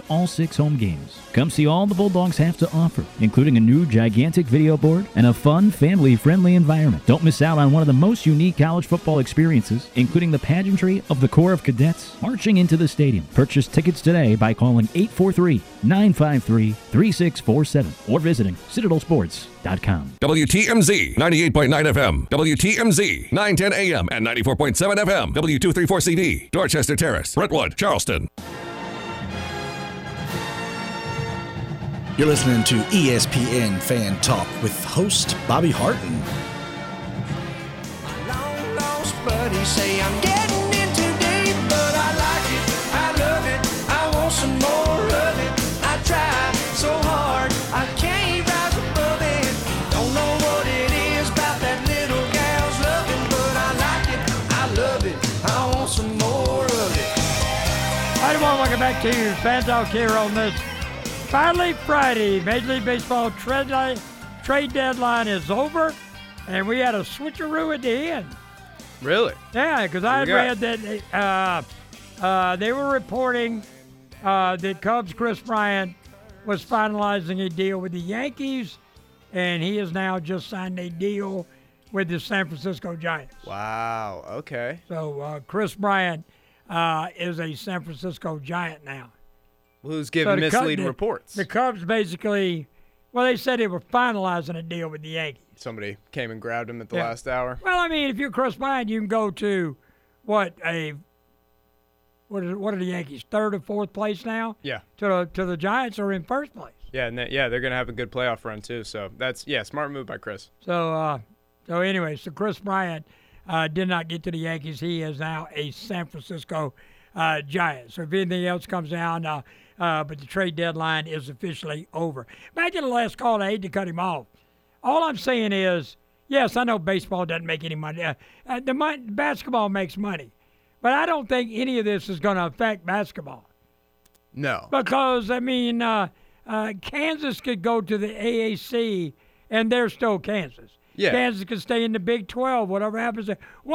all 6 home games. Come see all the Bulldogs have to offer, including a new gigantic video board and a fun, family-friendly environment. Don't miss out on one of the most unique college football experiences, including the pageantry of the Corps of Cadets marching into the stadium. Purchase tickets today by calling 843-953-3647 or visiting CitadelSports.com. WTMZ 98.9 FM, WTMZ 910 AM and 94.7 FM, W234CD, Dorchester Terrace, Brentwood, Charleston. You're listening to ESPN Fan Talk with host Bobby Harton. My long lost buddies say I'm getting in too deep, but I like it, I love it, I want some more of it. I try so hard, I can't rise above it. Don't know what it is about that little gal's loving, but I like it, I love it, I want some more of it. Hi, everyone, welcome back to Fan Talk here on this finally Friday. Major League Baseball trade deadline is over, and we had a switcheroo at the end. Really? Yeah, because I had read that they were reporting that Cubs' Chris Bryant was finalizing a deal with the Yankees, and he has now just signed a deal with the San Francisco Giants. Wow, okay. So Chris Bryant is a San Francisco Giant now. Who's giving misleading reports? The Cubs basically, they said they were finalizing a deal with the Yankees. Somebody came and grabbed him at the last hour. Well, I mean, if you're Chris Bryant, you can go to what are the Yankees, 3rd or 4th place now? Yeah. To the Giants are in 1st place. Yeah, and they're gonna have a good playoff run too. So that's smart move by Chris. So anyway, Chris Bryant did not get to the Yankees. He is now a San Francisco Giant. So if anything else comes down. But the trade deadline is officially over. Back to the last call, I hate to cut him off. All I'm saying is, yes, I know baseball doesn't make any money. Basketball makes money. But I don't think any of this is going to affect basketball. No. Because, I mean, Kansas could go to the AAC, and they're still Kansas. Yeah. Kansas could stay in the Big 12, whatever happens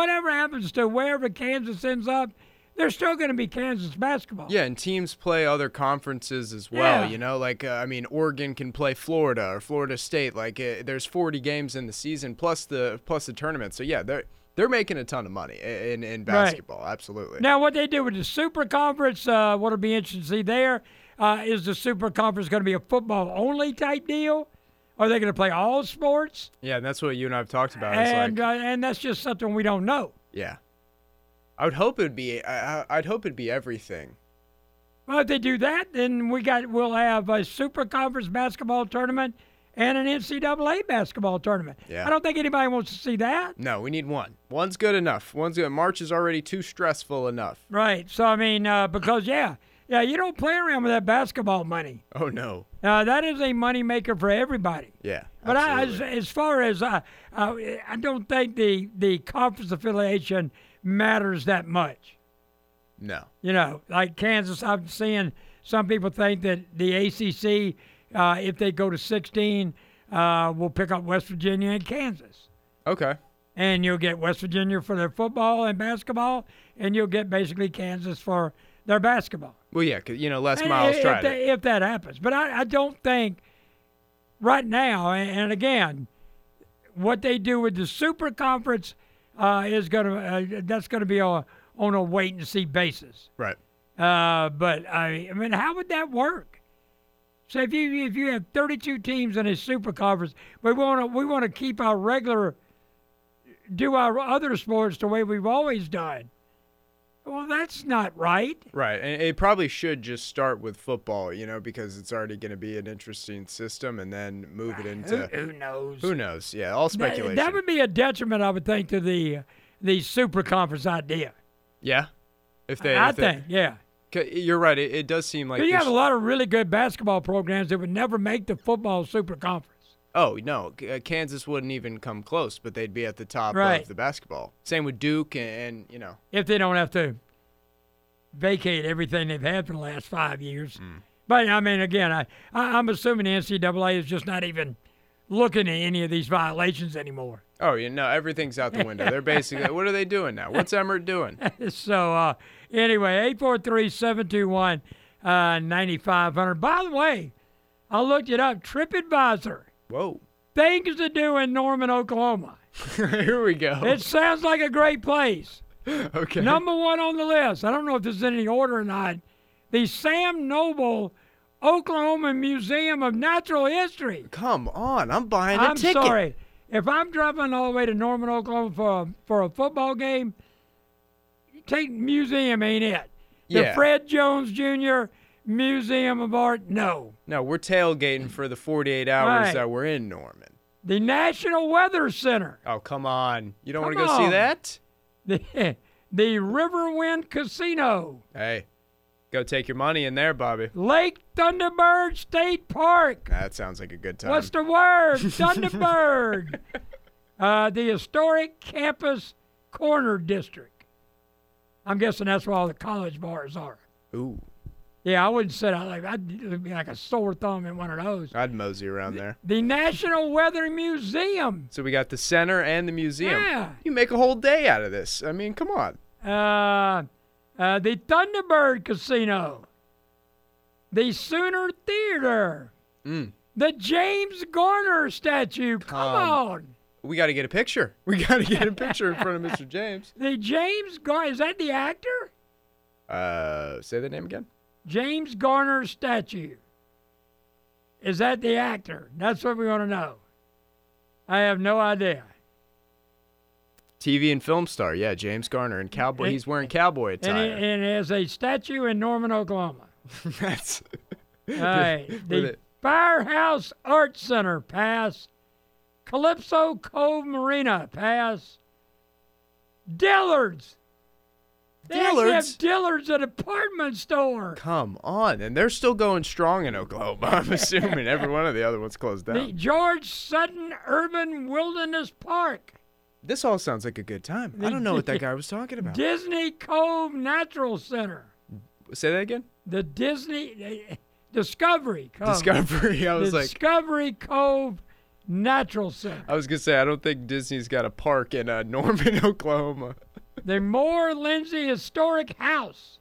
to wherever Kansas ends up, they're still going to be Kansas basketball. Yeah, and teams play other conferences as well, Yeah. Like, Oregon can play Florida or Florida State. Like, there's 40 games in the season plus the tournament. So, yeah, they're making a ton of money in basketball, right. Absolutely. Now, what they do with the Super Conference, what'll be interesting to see there, is the Super Conference going to be a football-only type deal? Are they going to play all sports? Yeah, and that's what you and I have talked about. And that's just something we don't know. Yeah. I would hope it'd be. I'd hope it'd be everything. Well, if they do that, then we'll have a Super Conference basketball tournament and an NCAA basketball tournament. Yeah. I don't think anybody wants to see that. No, we need one. One's good enough. One's good. March is already too stressful enough. Right. So I mean, because you don't play around with that basketball money. Oh no. That is a money maker for everybody. Yeah. But absolutely. as far as I don't think the conference affiliation matters that much. No. Like Kansas, I'm seeing some people think that the ACC, if they go to 16, will pick up West Virginia and Kansas. Okay. And you'll get West Virginia for their football and basketball, and you'll get basically Kansas for their basketball. Well, yeah, because, Les Miles tried it. If that happens. But I don't think right now, and again, what they do with the Super Conference that's going to be on a wait-and-see basis. Right. But, I mean, how would that work? So if you have 32 teams in a Super Conference, we want to keep do our other sports the way we've always done. Well, that's not right. Right, and it probably should just start with football, because it's already going to be an interesting system, and then move it into Who knows? Who knows? Yeah, all speculation. That would be a detriment, I would think, to the Super Conference idea. Yeah, yeah. You're right. It does seem like you have a lot of really good basketball programs that would never make the football Super Conference. Oh, no. Kansas wouldn't even come close, but they'd be at the top right. of the basketball. Same with Duke and. If they don't have to vacate everything they've had for the last 5 years. But, I mean, again, I'm assuming the NCAA is just not even looking at any of these violations anymore. Oh, everything's out the window. They're basically, what are they doing now? What's Emmert doing? So, anyway, 843-721-5555. $9,500. By the way, I looked it up. TripAdvisor. Whoa. Things to do in Norman, Oklahoma. Here we go. It sounds like a great place. Okay. Number one on the list. I don't know if this is in any order or not. The Sam Noble Oklahoma Museum of Natural History. Come on, I'm buying a I'm ticket. sorry. If I'm driving all the way to Norman, Oklahoma for a football game, take museum ain't it. The Yeah. Fred Jones Jr. Museum of Art, no. No, we're tailgating for the 48 hours Right. that we're in Norman. The National Weather Center. Oh, come on. You don't want to Come go see on. that? The Riverwind Casino. Hey, go take your money in there, Bobby. Lake Thunderbird State Park. That sounds like a good time. What's the word? Thunderbird. The Historic Campus Corner District. I'm guessing that's where all the college bars are. Ooh, Yeah, I wouldn't sit out like that. I'd be like a sore thumb in one of those. I'd mosey around there. The National Weather Museum. So we got the center and the museum. Yeah. You make a whole day out of this. I mean, come on. The Thunderbird Casino. The Sooner Theater. The James Garner statue. Come on. We got to get a picture. We got to get a picture in front of Mr. James. The James Garner. Is that the actor? Say the name again. James Garner statue. Is that the actor? That's what we want to know. I have no idea. TV and film star, yeah, James Garner and cowboy. He's wearing cowboy And attire. it has a statue in Norman, Oklahoma. That's All right. with The it. Firehouse Art Center, pass. Calypso Cove Marina, pass. Dillard's. They actually have Dillard's? Dillard's, a department store. Come on, and they're still going strong in Oklahoma. I'm assuming every one of the other ones closed The down. George Sutton Urban Wilderness Park. This all sounds like a good time. I don't know what that guy was talking about. Disney Cove Natural Center. Say that again. The Discovery Cove. Discovery. I was like, Discovery Cove Natural Center. I was gonna say, I don't think Disney's got a park in Norman, Oklahoma. The Moore Lindsay Historic House.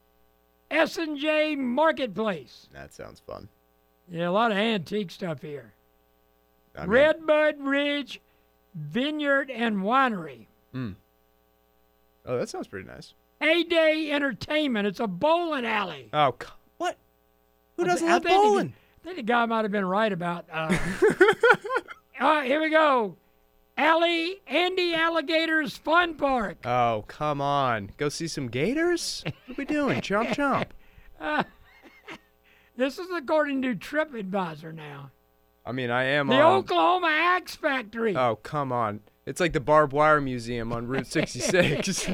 S&J Marketplace. That sounds fun. Yeah, a lot of antique stuff here. I mean, Redbud Ridge Vineyard and Winery. Oh, that sounds pretty nice. Heyday Entertainment. It's a bowling alley. Oh, what? Who doesn't I love think bowling? I think the guy might have been right about. Here we go. Andy Alligator's Fun Park. Oh, come on. Go see some gators? What are we doing? Chomp chomp. This is according to TripAdvisor now. I mean, I am The on. Oklahoma Axe Factory. Oh, come on. It's like the Barbed Wire Museum on Route 66.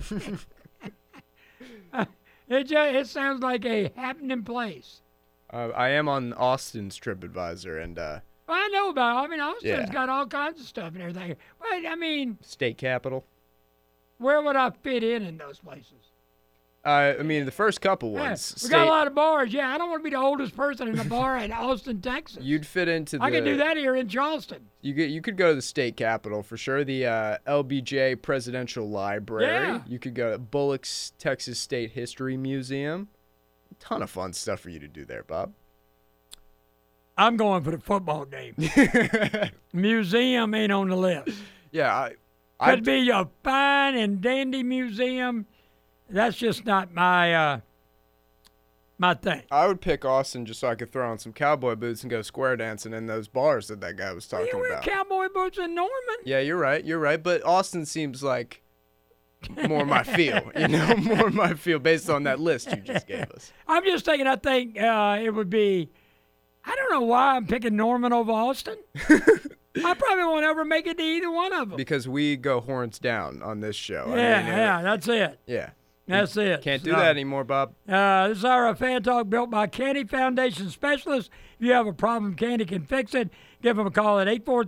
It sounds like a happening place. I am on Austin's TripAdvisor and I know about it. I mean, Austin's Yeah. got all kinds of stuff and everything. But, I mean, state capital. where would I fit in those places? I mean, the first couple Yeah, ones. we got a lot of bars. Yeah, I don't want to be the oldest person in a bar in Austin, Texas. You'd fit into the. I could do that here in Charleston. You could go to the state capitol for sure. The LBJ Presidential Library. Yeah. You could go to Bullock's Texas State History Museum. A ton of fun stuff for you to do there, Bob. I'm going for the football game. Museum ain't on the list. Yeah, Could be a fine and dandy museum. That's just not my my thing. I would pick Austin just so I could throw on some cowboy boots and go square dancing in those bars that guy was talking You wear about. cowboy boots in Norman? Yeah, you're right. But Austin seems like more my feel, more my feel based on that list you just gave us. I'm just thinking. I think it would be. I don't know why I'm picking Norman over Austin. I probably won't ever make it to either one of them. Because we go horns down on this show. Yeah, that's it. Yeah. That's it. Can't do So, that anymore, Bob. This is our fan talk built by Candy Foundation Specialists. If you have a problem, Candy can fix it. Give them a call at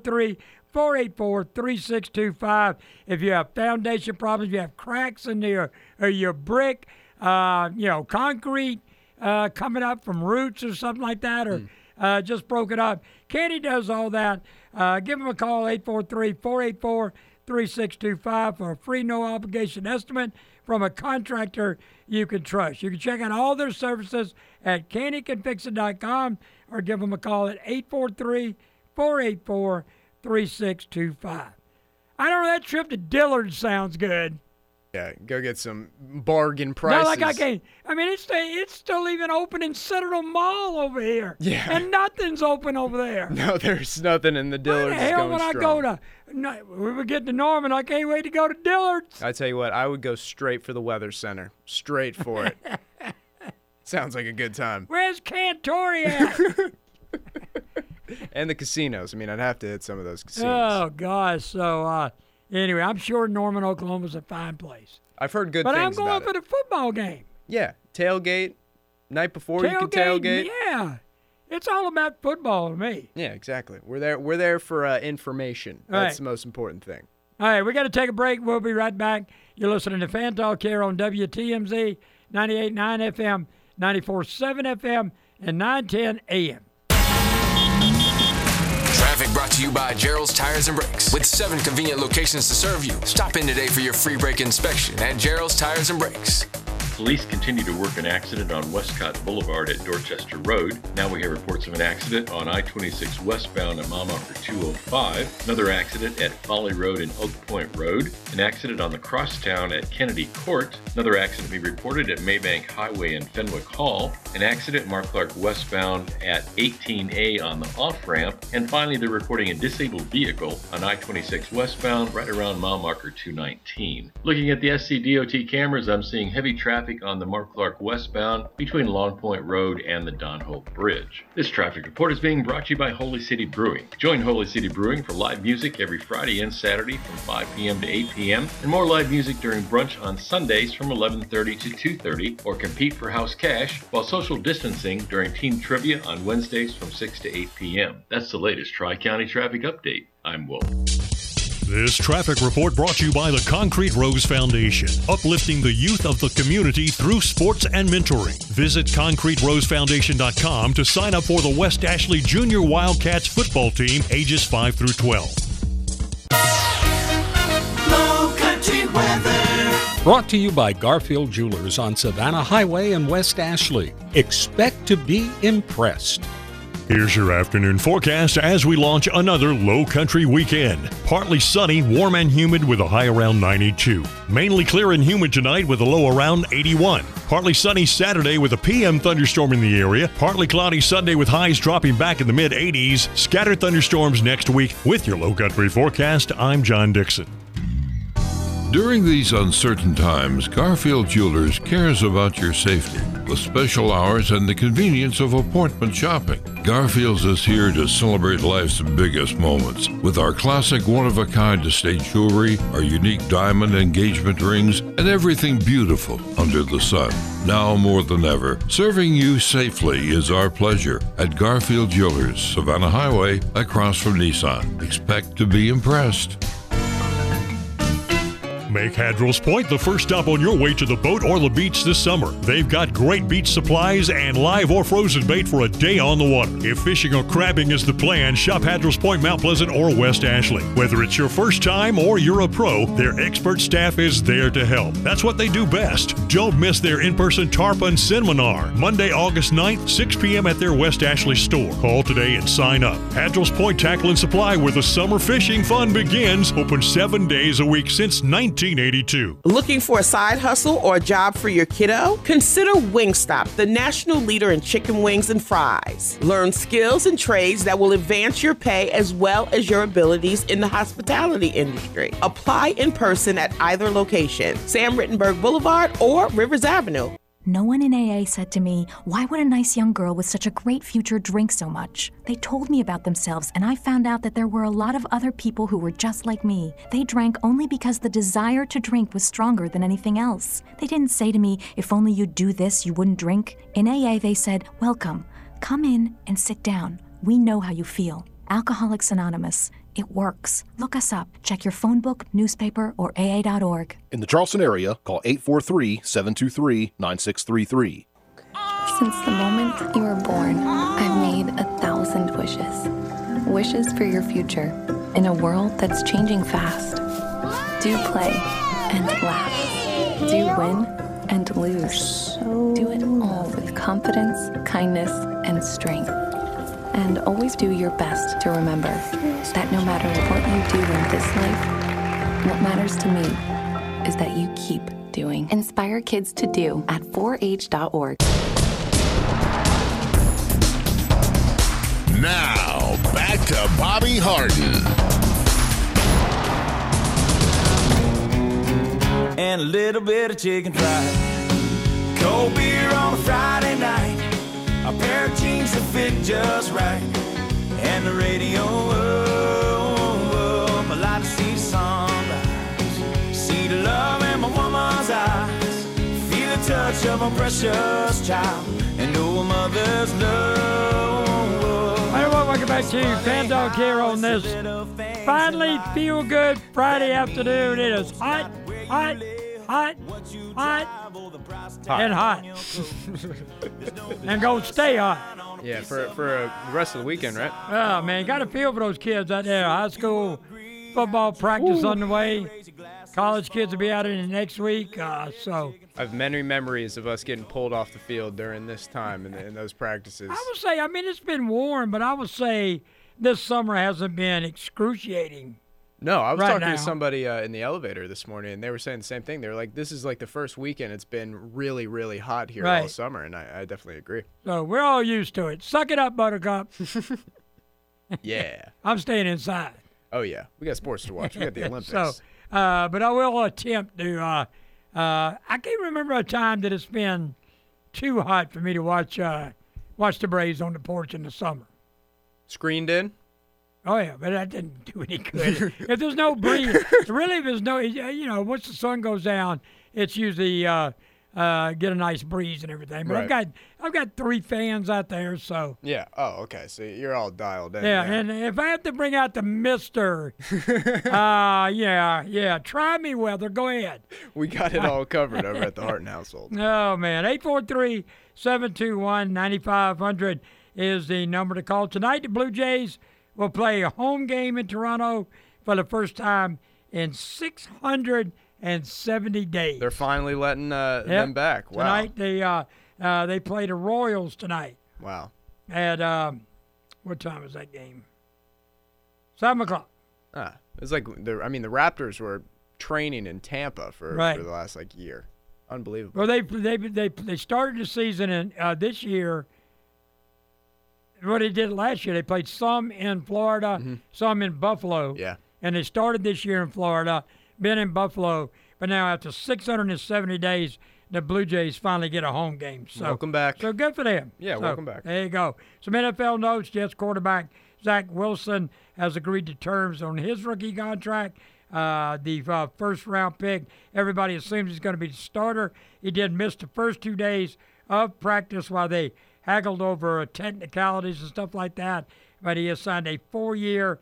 843-484-3625. If you have foundation problems, you have cracks in your brick, concrete coming up from roots or something like that, or just broken up. Candy does all that. Give them a call, 843-484-3625 for a free no-obligation estimate from a contractor you can trust. You can check out all their services at CandyCanFixIt.com or give them a call at 843-484-3625. I don't know, that trip to Dillard sounds good. Yeah, go get some bargain prices. No, like I can't. I mean, it's still even open in Citadel Mall over here. Yeah. And nothing's open over there. No, there's nothing in the Dillards. Why the hell going would I strong. go to? No, we were getting to Norman. I can't wait to go to Dillard's. I tell you what, I would go straight for the Weather Center. Straight for it. Sounds like a good time. Where's Cantori at? And the casinos. I mean, I'd have to hit some of those casinos. Oh, gosh. So, anyway, I'm sure Norman, Oklahoma's a fine place. I've heard good But I'm things going about for it. the football game. Yeah, tailgate. Night before you can tailgate. Yeah. It's all about football to me. Yeah, exactly. We're there for information. That's the most important thing. All right, we got to take a break. We'll be right back. You're listening to Fan Talk here on WTMZ 98.9 FM, 94.7 FM, and 910 AM. Traffic brought to you by Gerald's Tires and Brakes. With 7 convenient locations to serve you. Stop in today for your free brake inspection at Gerald's Tires and Brakes. Police continue to work an accident on Westcott Boulevard at Dorchester Road. Now we have reports of an accident on I-26 westbound at Mama for 205. Another accident at Folly Road and Oak Point Road. An accident on the Crosstown at Kennedy Court. Another accident being reported at Maybank Highway and Fenwick Hall. An accident Mark Clark westbound at 18A on the off-ramp. And finally, they're reporting a disabled vehicle on I-26 westbound right around mile marker 219. Looking at the SCDOT cameras, I'm seeing heavy traffic on the Mark Clark westbound between Long Point Road and the Don Hope Bridge. This traffic report is being brought to you by Holy City Brewing. Join Holy City Brewing for live music every Friday and Saturday from 5 p.m. to 8 p.m. and more live music during brunch on Sundays from 11:30 to 2:30, or compete for house cash while social distancing during team trivia on Wednesdays from 6 to 8 p.m. That's the latest Tri-County traffic update. I'm Wolf. This traffic report brought to you by the Concrete Rose Foundation, uplifting the youth of the community through sports and mentoring. Visit ConcreteRoseFoundation.com to sign up for the West Ashley Junior Wildcats football team, ages 5 through 12. Low country weather. Brought to you by Garfield Jewelers on Savannah Highway in West Ashley. Expect to be impressed. Here's your afternoon forecast as we launch another low country weekend. Partly sunny, warm and humid with a high around 92. Mainly clear and humid tonight with a low around 81. Partly sunny Saturday with a PM thunderstorm in the area. Partly cloudy Sunday with highs dropping back in the mid-80s. Scattered thunderstorms next week. With your low country forecast, I'm John Dixon. During these uncertain times, Garfield Jewelers cares about your safety with special hours and the convenience of appointment shopping. Garfield's is here to celebrate life's biggest moments with our classic one-of-a-kind estate jewelry, our unique diamond engagement rings, and everything beautiful under the sun. Now more than ever, serving you safely is our pleasure at Garfield Jewelers, Savannah Highway, across from Nissan. Expect to be impressed. Make Hadrill's Point the first stop on your way to the boat or the beach this summer. They've got great beach supplies and live or frozen bait for a day on the water. If fishing or crabbing is the plan, shop Hadrill's Point, Mount Pleasant, or West Ashley. Whether it's your first time or you're a pro, their expert staff is there to help. That's what they do best. Don't miss their in-person tarpon seminar, Monday, August 9th, 6 p.m. at their West Ashley store. Call today and sign up. Hadrill's Point Tackle and Supply, where the summer fishing fun begins. Open 7 days a week since 1982. Looking for a side hustle or a job for your kiddo? Consider Wingstop, the national leader in chicken wings and fries. Learn skills and trades that will advance your pay as well as your abilities in the hospitality industry. Apply in person at either location, Sam Rittenberg Boulevard or Rivers Avenue. No one in AA said to me, why would a nice young girl with such a great future drink so much? They told me about themselves, and I found out that there were a lot of other people who were just like me. They drank only because the desire to drink was stronger than anything else. They didn't say to me, if only you'd do this, you wouldn't drink. In AA, they said, welcome, come in and sit down. We know how you feel. Alcoholics Anonymous. It works. Look us up. Check your phone book, newspaper, or AA.org. In the Charleston area, call 843-723-9633. Since the moment you were born, I've made 1,000 wishes. Wishes for your future in a world that's changing fast. Do play and laugh. Do win and lose. Do it all with confidence, kindness, and strength. And always do your best to remember that no matter what you do in this life, what matters to me is that you keep doing. Inspire kids to do at 4h.org. Now, back to Bobby Harden. And a little bit of chicken fried. Cold beer on a Friday night. A pair of jeans that fit just right. And the radio up. I like to see the sunrise. See the love in my woman's eyes. Feel the touch of a precious child. And know a mother's love. Hey, welcome back to Fan Talk here on this finally feel good Friday afternoon. It is hot, hot, hot, hot, and hot. And gonna stay hot. Yeah, for the rest of the weekend, right? Oh, man, got to feel for those kids out there. High school football practice underway. College kids will be out in the next week. So I have many memories of us getting pulled off the field during this time in those practices. I would say, I mean, it's been warm, but I would say this summer hasn't been excruciating. No, I was right talking now. to somebody in the elevator this morning, and they were saying the same thing. They were like, this is like the first weekend it's been really, really hot here all Right. summer, and I definitely agree. So we're all used to it. Suck it up, Buttercup. Yeah. I'm staying inside. Oh, yeah. We got sports to watch. We got the Olympics. So, but I will attempt to. I can't remember a time that it's been too hot for me to watch the Braves on the porch in the summer. Screened in? Oh, yeah, but that didn't do any good. If there's no breeze, really, if there's no, once the sun goes down, it's usually get a nice breeze and everything. But Right. I've got 3 fans out there, so. Yeah. Oh, okay. So you're all dialed in. Yeah, and if I have to bring out the mister, yeah, try me, weather. Go ahead. We got it all covered over at the Harton household. Oh, man. 843-721-9500 is the number to call. Tonight, the Blue Jays will play a home game in Toronto for the first time in 670 days. They're finally letting them back. Wow. Tonight, they play the Royals tonight. Wow. At, what time is that game? 7 o'clock. It's like, the Raptors were training in Tampa for the last, year. Unbelievable. Well, they started the season in this year. What they did last year, they played some in Florida, some in Buffalo. Yeah. And they started this year in Florida, been in Buffalo, but now after 670 days, the Blue Jays finally get a home game. So, welcome back. So good for them. Yeah, So, welcome back. There you go. Some NFL notes. Jets quarterback Zach Wilson has agreed to terms on his rookie contract. The first-round pick, everybody assumes he's going to be the starter. He did miss the first 2 days of practice while they haggled over technicalities and stuff like that. But he has signed a 4-year,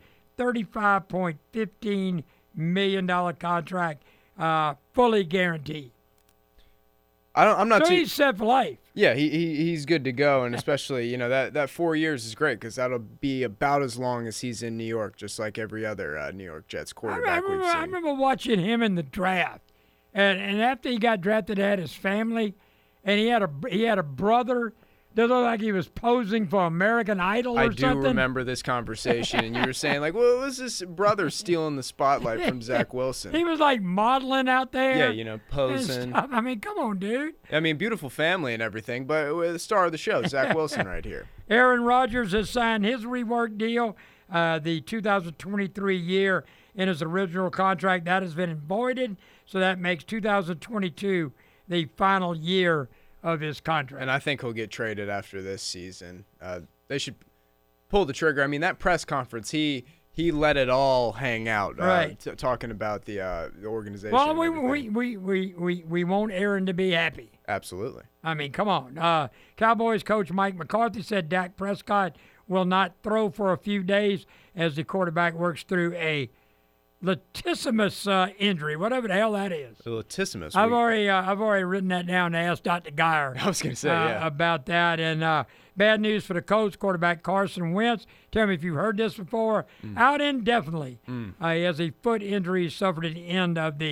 $35.15 million contract, fully guaranteed. I'm not so too. He's set for life. Yeah, he's good to go, and especially that 4 years is great because that'll be about as long as he's in New York, just like every other New York Jets quarterback we've seen. I remember watching him in the draft, and after he got drafted, he had his family, and he had a brother that looked like he was posing for American Idol or something. I do remember this conversation, and you were saying, well, was this brother stealing the spotlight from Zach Wilson? He was, modeling out there. Yeah, posing. I mean, come on, dude. I mean, beautiful family and everything, but the star of the show, Zach Wilson right here. Aaron Rodgers has signed his rework deal, the 2023 year in his original contract. That has been voided, so that makes 2022 the final year of his contract. And I think he'll get traded after this season. They should pull the trigger. I mean, that press conference, he let it all hang out, right? Talking about the organization. Well, we want Aaron to be happy. Absolutely. I mean, come on. Cowboys coach Mike McCarthy said Dak Prescott will not throw for a few days as the quarterback works through a latissimus injury, whatever the hell that is. The latissimus. I've already written that down to ask Dr. Geyer. I was going to say, about that. And bad news for the Colts quarterback Carson Wentz. Tell me if you've heard this before. Out indefinitely. He has a foot injury suffered at the end of the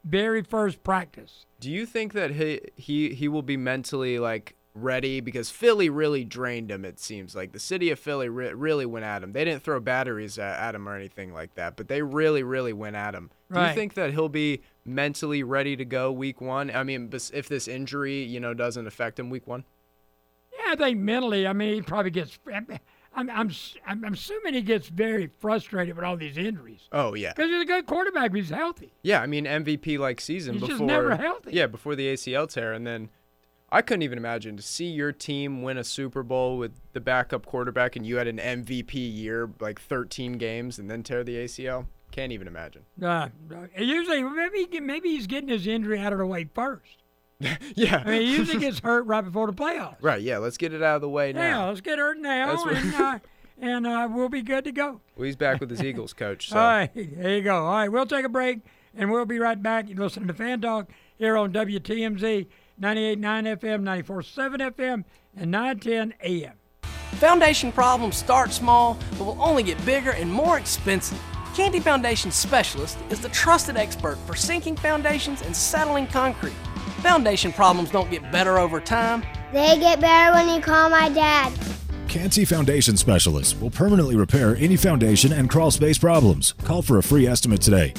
very first practice. Do you think that he will be mentally like ready? Because Philly really drained him, it seems like. The city of Philly really went at him. They didn't throw batteries at him or anything like that, but they really went at him. Do you think that he'll be mentally ready to go week 1? I mean, if this injury, doesn't affect him week 1? Yeah, I think mentally, I mean, he probably gets I'm assuming he gets very frustrated with all these injuries. Oh, yeah. Because he's a good quarterback, but he's healthy. Yeah, I mean, MVP-like season he's before. Just never healthy. Yeah, before the ACL tear, and then I couldn't even imagine to see your team win a Super Bowl with the backup quarterback and you had an MVP year, like 13 games, and then tear the ACL. Can't even imagine. Usually, maybe he's getting his injury out of the way first. Yeah. I mean, he usually gets hurt right before the playoffs. Right, yeah. Let's get it out of the way now. Yeah, let's get hurt now, and we'll be good to go. Well, he's back with his Eagles coach. So. All right, there you go. All right, we'll take a break, and we'll be right back. You're listening to Fan Talk here on WTMZ 98.9 FM, 94.7 FM, and 910 AM. Foundation problems start small, but will only get bigger and more expensive. Canty Foundation Specialist is the trusted expert for sinking foundations and settling concrete. Foundation problems don't get better over time. They get better when you call my dad. Canty Foundation Specialist will permanently repair any foundation and crawl space problems. Call for a free estimate today.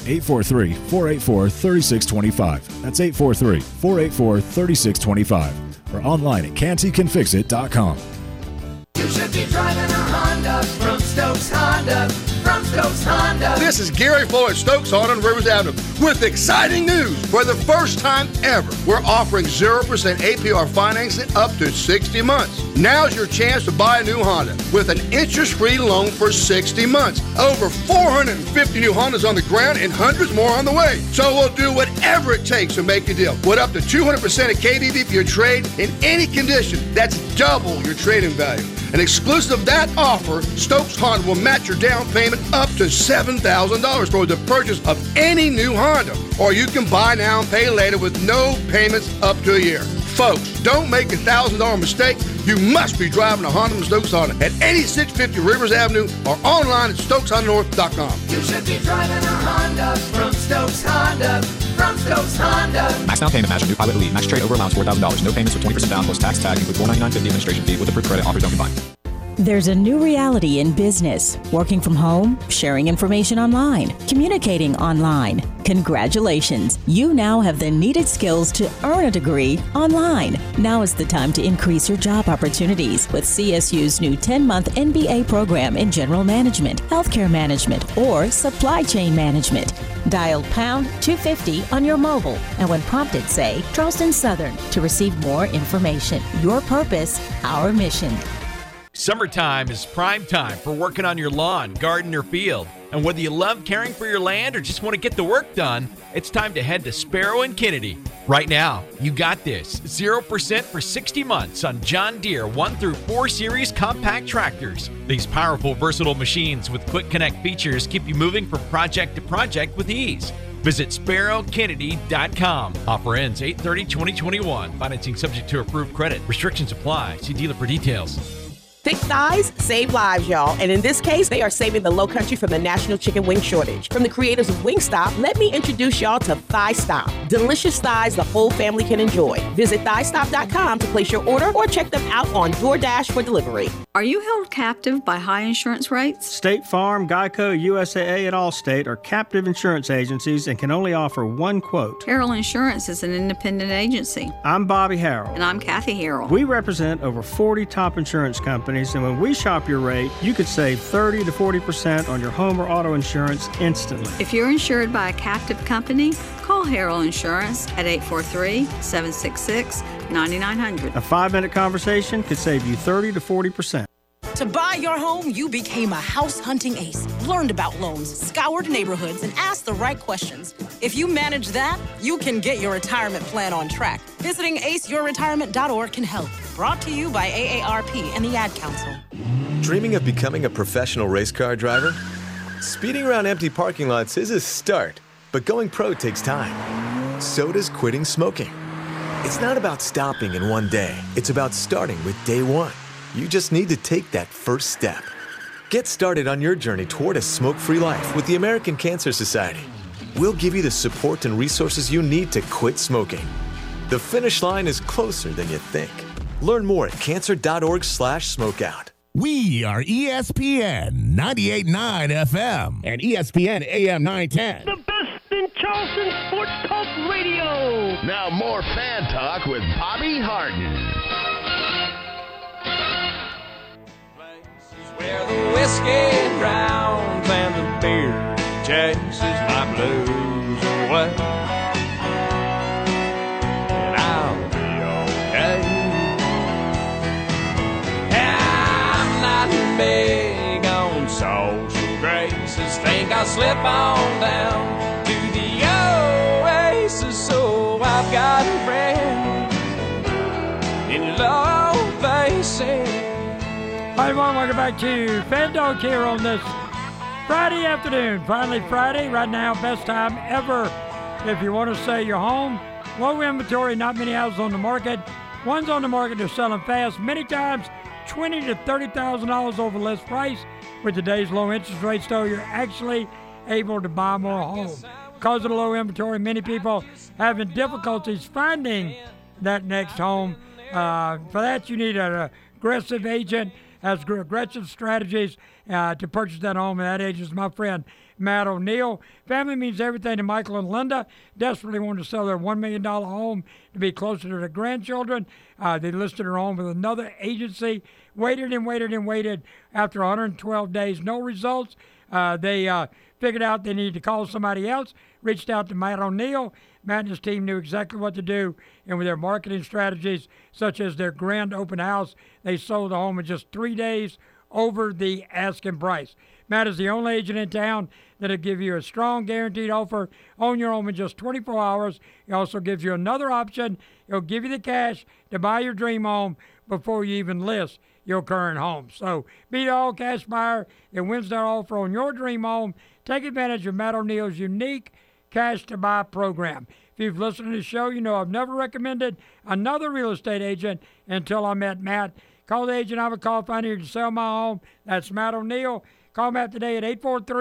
843-484-3625. That's 843-484-3625. Or online at cantycanfixit.com. You should be driving a Honda from Stokes Honda. From Stokes Honda. This is Gary Floyd, Stokes Honda on Rivers Avenue, with exciting news. For the first time ever, we're offering 0% APR financing up to 60 months. Now's your chance to buy a new Honda with an interest-free loan for 60 months. Over 450 new Hondas on the ground and hundreds more on the way. So we'll do whatever it takes to make a deal. With up to 200% of KBB for your trade in any condition. That's double your trading value. And exclusive of that offer, Stokes Honda will match your down payment up to $7,000 for the purchase of any new Honda. Or you can buy now and pay later with no payments up to a year. Folks, don't make a $1,000 mistake. You must be driving a Honda from Stokes Honda at 8650 Rivers Avenue or online at StokesHondaNorth.com. You should be driving a Honda from Stokes Honda. From Stokes Honda. Max down payment match on new Pilot Elite. Max trade over allowance $4,000. No payments with 20% down plus tax tag. Include $499.50 administration fee with approved credit. Offers don't combine. There's a new reality in business. Working from home, sharing information online, communicating online. Congratulations. You now have the needed skills to earn a degree online. Now is the time to increase your job opportunities with CSU's new 10-month MBA program in general management, healthcare management, or supply chain management. Dial pound 250 on your mobile, and when prompted, say Charleston Southern to receive more information. Your purpose, our mission. Summertime is prime time for working on your lawn, garden, or field. And whether you love caring for your land or just want to get the work done, it's time to head to Sparrow and Kennedy. Right now, you got this. 0% for 60 months on John Deere 1 through 4 Series compact tractors. These powerful, versatile machines with quick connect features keep you moving from project to project with ease. Visit SparrowKennedy.com. Offer ends 8/30/2021. Financing subject to approved credit. Restrictions apply. See dealer for details. Thick thighs save lives, y'all. And in this case, they are saving the Low Country from the national chicken wing shortage. From the creators of Wingstop, let me introduce y'all to Thigh Stop. Delicious thighs the whole family can enjoy. Visit ThighStop.com to place your order or check them out on DoorDash for delivery. Are you held captive by high insurance rates? State Farm, Geico, USAA, and Allstate are captive insurance agencies and can only offer one quote. Harrell Insurance is an independent agency. I'm Bobby Harrell. And I'm Kathy Harrell. We represent over 40 top insurance companies, and when we shop your rate, you could save 30 to 40% on your home or auto insurance instantly. If you're insured by a captive company, call Harrell Insurance at 843-766-9900. A 5-minute conversation could save you 30 to 40%. To buy your home, you became a house hunting ace, learned about loans, scoured neighborhoods, and asked the right questions. If you manage that, you can get your retirement plan on track. Visiting aceyourretirement.org can help. Brought to you by AARP and the Ad Council. Dreaming of becoming a professional race car driver? Speeding around empty parking lots is a start, but going pro takes time. So does quitting smoking. It's not about stopping in one day. It's about starting with day one. You just need to take that first step. Get started on your journey toward a smoke-free life with the American Cancer Society. we'll give you the support and resources you need to quit smoking. The finish line is closer than you think. Learn more at cancer.org/smokeout. We are ESPN 98.9 FM and ESPN AM 910. The best in Charleston Sports Talk Radio. Now more fan talk with Bobby Harden. Where the whiskey drowns and the beer chases my blues away, and I'll be okay. I'm not big on social graces. Think I'll slip on down to the oasis, so I've got a friend in low faces. Hi, everyone. Welcome back to Fan Dog here on this Friday afternoon. Finally Friday. Right now, best time ever. If you want to sell your home, low inventory, not many houses on the market. Ones on the market, they're selling fast. Many times, $20,000 to $30,000 over list price. With today's low interest rates, though, you're actually able to buy more homes. Because of the low inventory, many people having difficulties finding that next home. For that, you need an aggressive agent. Has aggressive strategies to purchase that home, and that agent is my friend Matt O'Neill. Family means everything to Michael and Linda. Desperately wanted to sell their $1 million home to be closer to their grandchildren. They listed their home with another agency, waited and waited and waited. After 112 days, no results. They figured out they needed to call somebody else, reached out to Matt O'Neill. Matt and his team knew exactly what to do, and with their marketing strategies, such as their grand open house, they sold the home in just 3 days over the asking price. Matt is the only agent in town that'll give you a strong guaranteed offer on your home in just 24 hours. He also gives you another option. He'll give you the cash to buy your dream home before you even list your current home. So be the all-cash buyer that wins their offer on your dream home. Take advantage of Matt O'Neill's unique cash-to-buy program. If you've listened to the show, you know I've never recommended another real estate agent until I met Matt. Call the agent I would call if I needed to sell my home. That's Matt O'Neill. Call Matt today at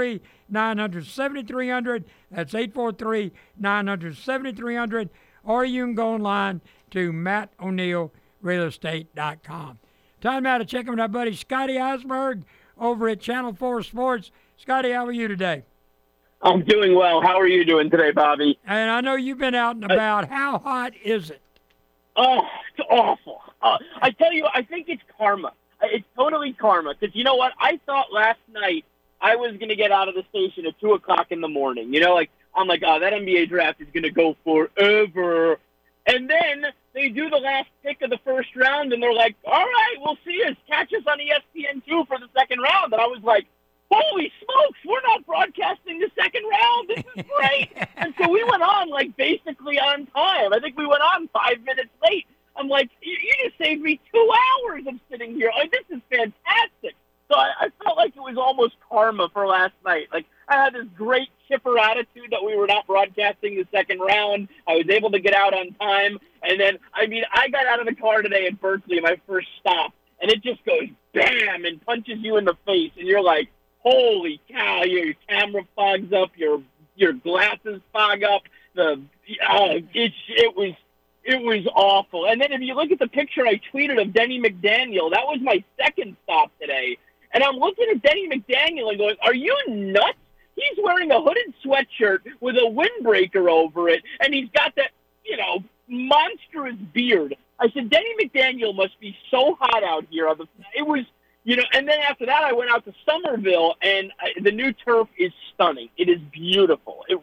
843-900-7300. That's 843-900-7300. Or you can go online to mattoneillrealestate.com. Time now to check in with our buddy Scotty Eisberg over at Channel 4 Sports. Scotty, how are you today? I'm doing well. How are you doing today, Bobby? And I know you've been out and about. How hot is it? Oh, it's awful. I tell you, I think it's karma. It's totally karma. Because you know what? I thought last night I was going to get out of the station at 2 o'clock in the morning. You know, like, I'm like, oh, that NBA draft is going to go forever. And then they do the last pick of the first round, and they're like, all right, we'll see you. Catch us on ESPN2 for the second round. And I was like, holy smokes, we're not broadcasting the second round. This is great. And so we went on, like, basically on time. I think we went on 5 minutes late. I'm like, you just saved me 2 hours of sitting here. Like, this is fantastic. So I felt like it was almost karma for last night. Like, I had this great chipper attitude that we were not broadcasting the second round. I was able to get out on time. And then, I mean, I got out of the car today at Berkeley, my first stop, and it just goes bam and punches you in the face. And you're like, holy cow, your camera fogs up, your glasses fog up. It was awful. And then if you look at the picture I tweeted of Denny McDaniel, that was my second stop today. And I'm looking at Denny McDaniel and going, are you nuts? He's wearing a hooded sweatshirt with a windbreaker over it, and he's got that, monstrous beard. I said, Denny McDaniel must be so hot out here. It was, and then after that I went out to Somerville, and the new turf is stunning. It is beautiful. It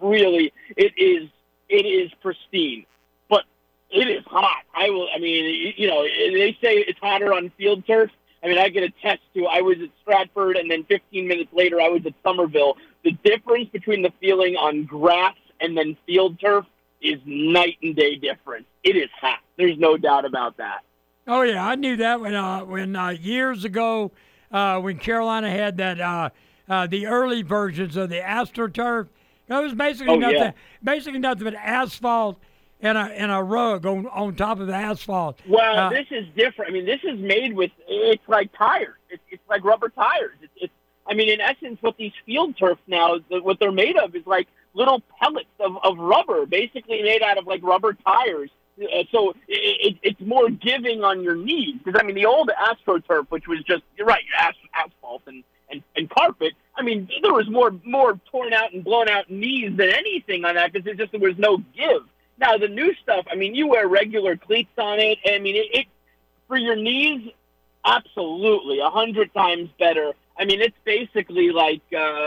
is pristine. But it is hot. They say it's hotter on field turf. I mean, I can attest to, I was at Stratford, and then 15 minutes later, I was at Somerville. The difference between the feeling on grass and then field turf is night and day difference. It is hot. There's no doubt about that. Oh, yeah, I knew that when years ago, when Carolina had that the early versions of the AstroTurf. It was basically nothing but asphalt and a rug on top of the asphalt. Well, this is different. I mean, this is made with, it's like tires. It's like rubber tires. In essence, what these field turfs now, what they're made of is like little pellets of rubber, basically made out of like rubber tires. So it's more giving on your knees. Because, I mean, the old AstroTurf, which was just, you're right, asphalt and carpet, I mean, there was more torn out and blown out knees than anything on that because there was no give. Now, the new stuff, I mean, you wear regular cleats on it. I mean, it for your knees, absolutely, 100 times better. I mean, it's basically like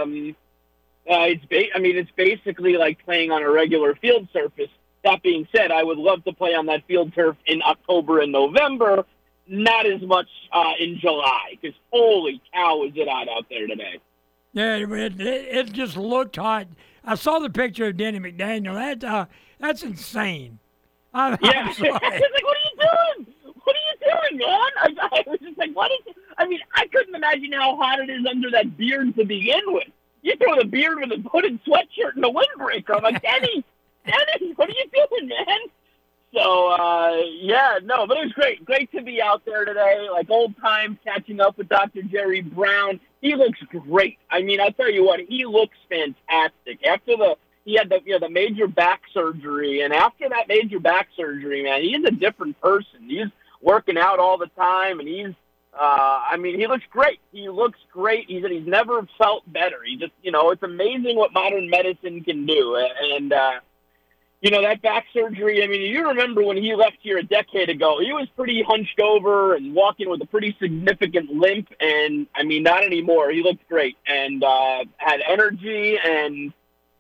it's basically like playing on a regular field surface. That being said, I would love to play on that field turf in October and November, not as much in July, because holy cow, is it hot out there today. Yeah, it just looked hot. I saw the picture of Denny McDaniel. That's insane. I'm yeah, I was like, what are you doing? What are you doing, man? I was just like, what is it? I mean, I couldn't imagine how hot it is under that beard to begin with. You throw the beard with a hooded sweatshirt and a windbreaker. I'm like, Denny, what are you doing, man? So, but it was great. Great to be out there today, like old times, catching up with Dr. Jerry Brown. He looks great. I mean, I'll tell you what, he looks fantastic. He had the major back surgery, and after that major back surgery, man, he's a different person. He's working out all the time, and he's he looks great. He looks great. He's never felt better. He just, it's amazing what modern medicine can do. And, that back surgery, I mean, you remember when he left here a decade ago, he was pretty hunched over and walking with a pretty significant limp. And, I mean, not anymore. He looked great and had energy and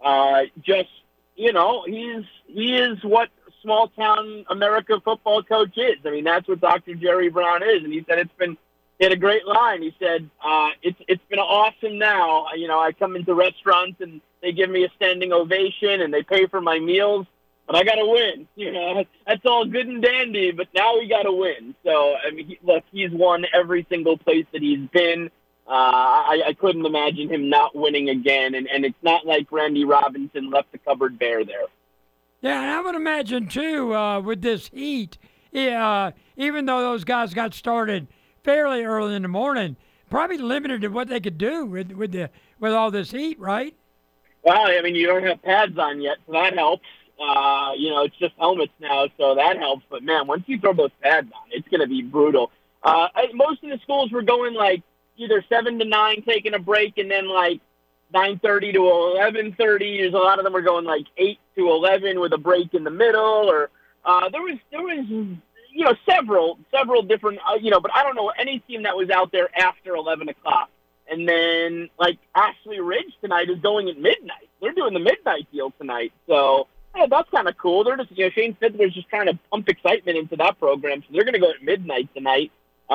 he is what small-town America football coach is. I mean, that's what Dr. Jerry Brown is. And he said he had a great line. He said, it's been awesome now. I come into restaurants and they give me a standing ovation and they pay for my meals, but I got to win. That's all good and dandy, but now we got to win. So, I mean, he's won every single place that he's been. I couldn't imagine him not winning again, and it's not like Randy Robinson left the cupboard bare there. Yeah, and I would imagine, too, with this heat, even though those guys got started fairly early in the morning, probably limited to what they could do with all this heat, right? Well, I mean, you don't have pads on yet, so that helps. It's just helmets now, so that helps. But, man, once you throw those pads on, it's going to be brutal. Most of the schools were going, like, either 7 to 9, taking a break, and then, like, 9:30 to 11:30. There's a lot of them were going, like, 8 to 11 with a break in the middle. Or there was several different, but I don't know any team that was out there after 11 o'clock. And then, like, Ashley Ridge tonight is going at midnight. They're doing the midnight deal tonight. So, that's kind of cool. They're just, Shane Fiddler's just trying to pump excitement into that program. So they're going to go at midnight tonight.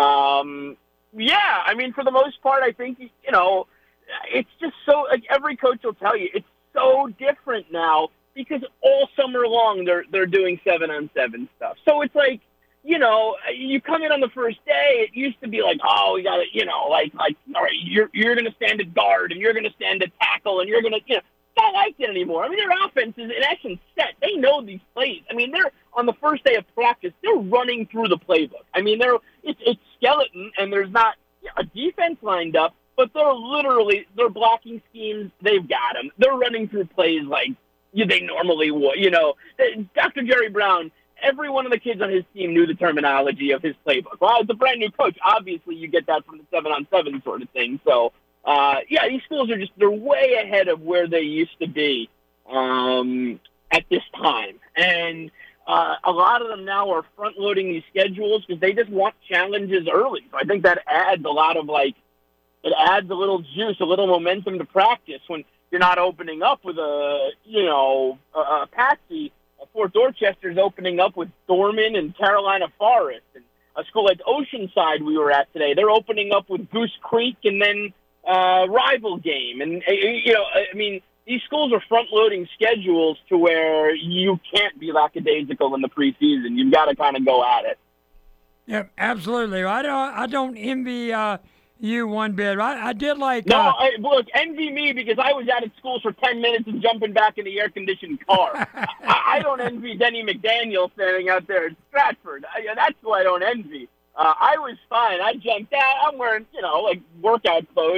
I mean, for the most part, I think, it's just so, like, every coach will tell you, it's so different now because all summer long they're doing 7-on-7 stuff. So it's like, you come in on the first day, it used to be like, oh, we got to, all right, you're going to stand at guard and you're going to stand at tackle and you're going to, it's not like it anymore. I mean, their offense is in essence set. They know these plays. I mean, they're on the first day of practice, they're running through the playbook. I mean, it's skeleton and there's not a defense lined up, but they're blocking schemes. They've got them. They're running through plays like they normally would. Dr. Jerry Brown, every one of the kids on his team knew the terminology of his playbook. Well, as a brand new coach, obviously you get that from the 7-on-7 sort of thing. So, these schools they're way ahead of where they used to be at this time. And a lot of them now are front-loading these schedules because they just want challenges early. So I think that adds a lot of, it adds a little juice, a little momentum to practice when you're not opening up with a Patsy. Fort Dorchester's opening up with Dorman and Carolina Forest. And a school like Oceanside we were at today, they're opening up with Goose Creek and then rival game. And, I mean, these schools are front-loading schedules to where you can't be lackadaisical in the preseason. You've got to kind of go at it. Yeah, absolutely. I don't envy you one bit. I did like... No, look, envy me because I was out at school for 10 minutes and jumping back in the air-conditioned car. I don't envy Denny McDaniel standing out there at Stratford. That's who I don't envy. I was fine. I jumped out. I'm wearing, workout clothes, and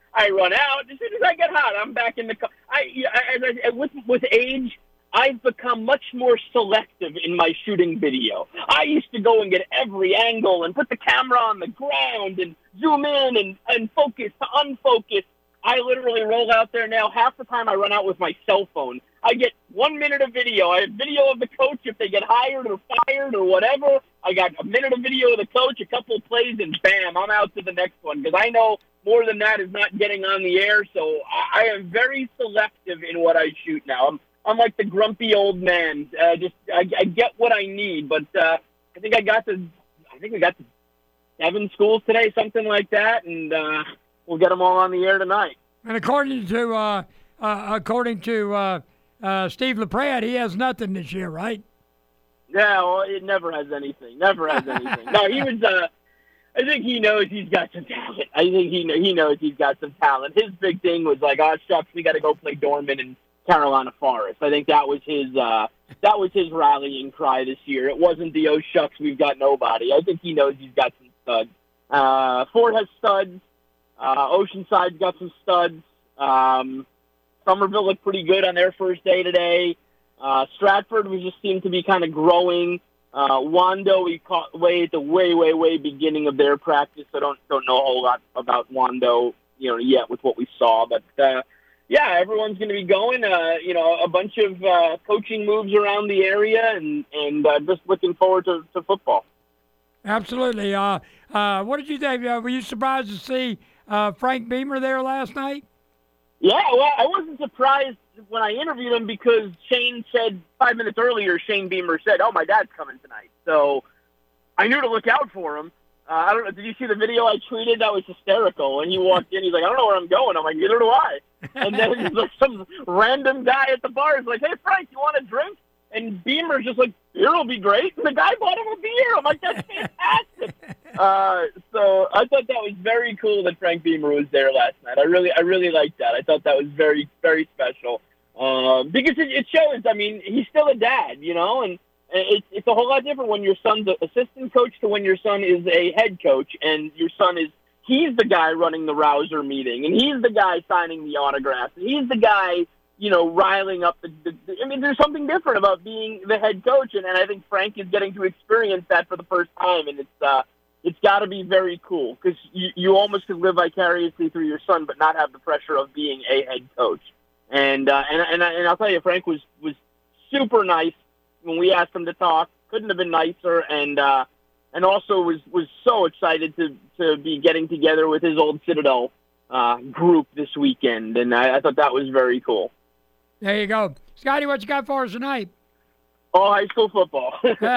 I run out. As soon as I get hot, I'm back in the car. With age, I've become much more selective in my shooting video. I used to go and get every angle and put the camera on the ground and zoom in and focus to unfocus. I literally roll out there now. Half the time I run out with my cell phone. I get 1 minute of video. I have video of the coach if they get hired or fired or whatever. I got a minute of video of the coach, a couple of plays, and bam, I'm out to the next one because I know more than that is not getting on the air. So I am very selective in what I shoot now. I'm like the grumpy old man. I get what I need, but I think we got to 7 schools today, something like that, and we'll get them all on the air tonight. And according to Steve LaPrade, he has nothing this year, right? Yeah, well, it never has anything. Never has anything. No, he was. I think he knows he's got some talent. I think he knows he's got some talent. His big thing was like, oh shucks, we got to go play Dorman and Carolina Forest. I think that was his rallying cry this year. It wasn't the oh shucks, we've got nobody. I think he knows he's got some studs. Ford has studs. Oceanside's got some studs. Somerville looked pretty good on their first day today. Stratford we just seemed to be kind of growing. Wando we caught way at the way beginning of their practice. So don't know a whole lot about Wando, yet with what we saw. But yeah, everyone's going to be going. A bunch of coaching moves around the area, and just looking forward to football. Absolutely. What did you think? Were you surprised to see Frank Beamer there last night? Yeah, well, I wasn't surprised when I interviewed him because Shane said 5 minutes earlier, Shane Beamer said, oh, my dad's coming tonight. So I knew to look out for him. I don't know. Did you see the video I tweeted? That was hysterical. And he walked in. He's like, I don't know where I'm going. I'm like, neither do I. And then some random guy at the bar is like, hey, Frank, you want a drink? And Beamer's just like, beer will be great. And the guy bought him a beer. I'm like, that's fantastic. So I thought that was very cool that Frank Beamer was there last night. I really liked that. I thought that was very, very special. Because it shows, I mean, he's still a dad, and it's a whole lot different when your son's an assistant coach to when your son is a head coach and your son he's the guy running the Rouser meeting and he's the guy signing the autographs and he's the guy, riling up I mean, there's something different about being the head coach, and I think Frank is getting to experience that for the first time, and it's got to be very cool because you almost could live vicariously through your son, but not have the pressure of being a head coach. And I'll tell you, Frank was super nice when we asked him to talk. Couldn't have been nicer, and also was so excited to be getting together with his old Citadel group this weekend, and I thought that was very cool. There you go. Scotty, what you got for us tonight? All high school football.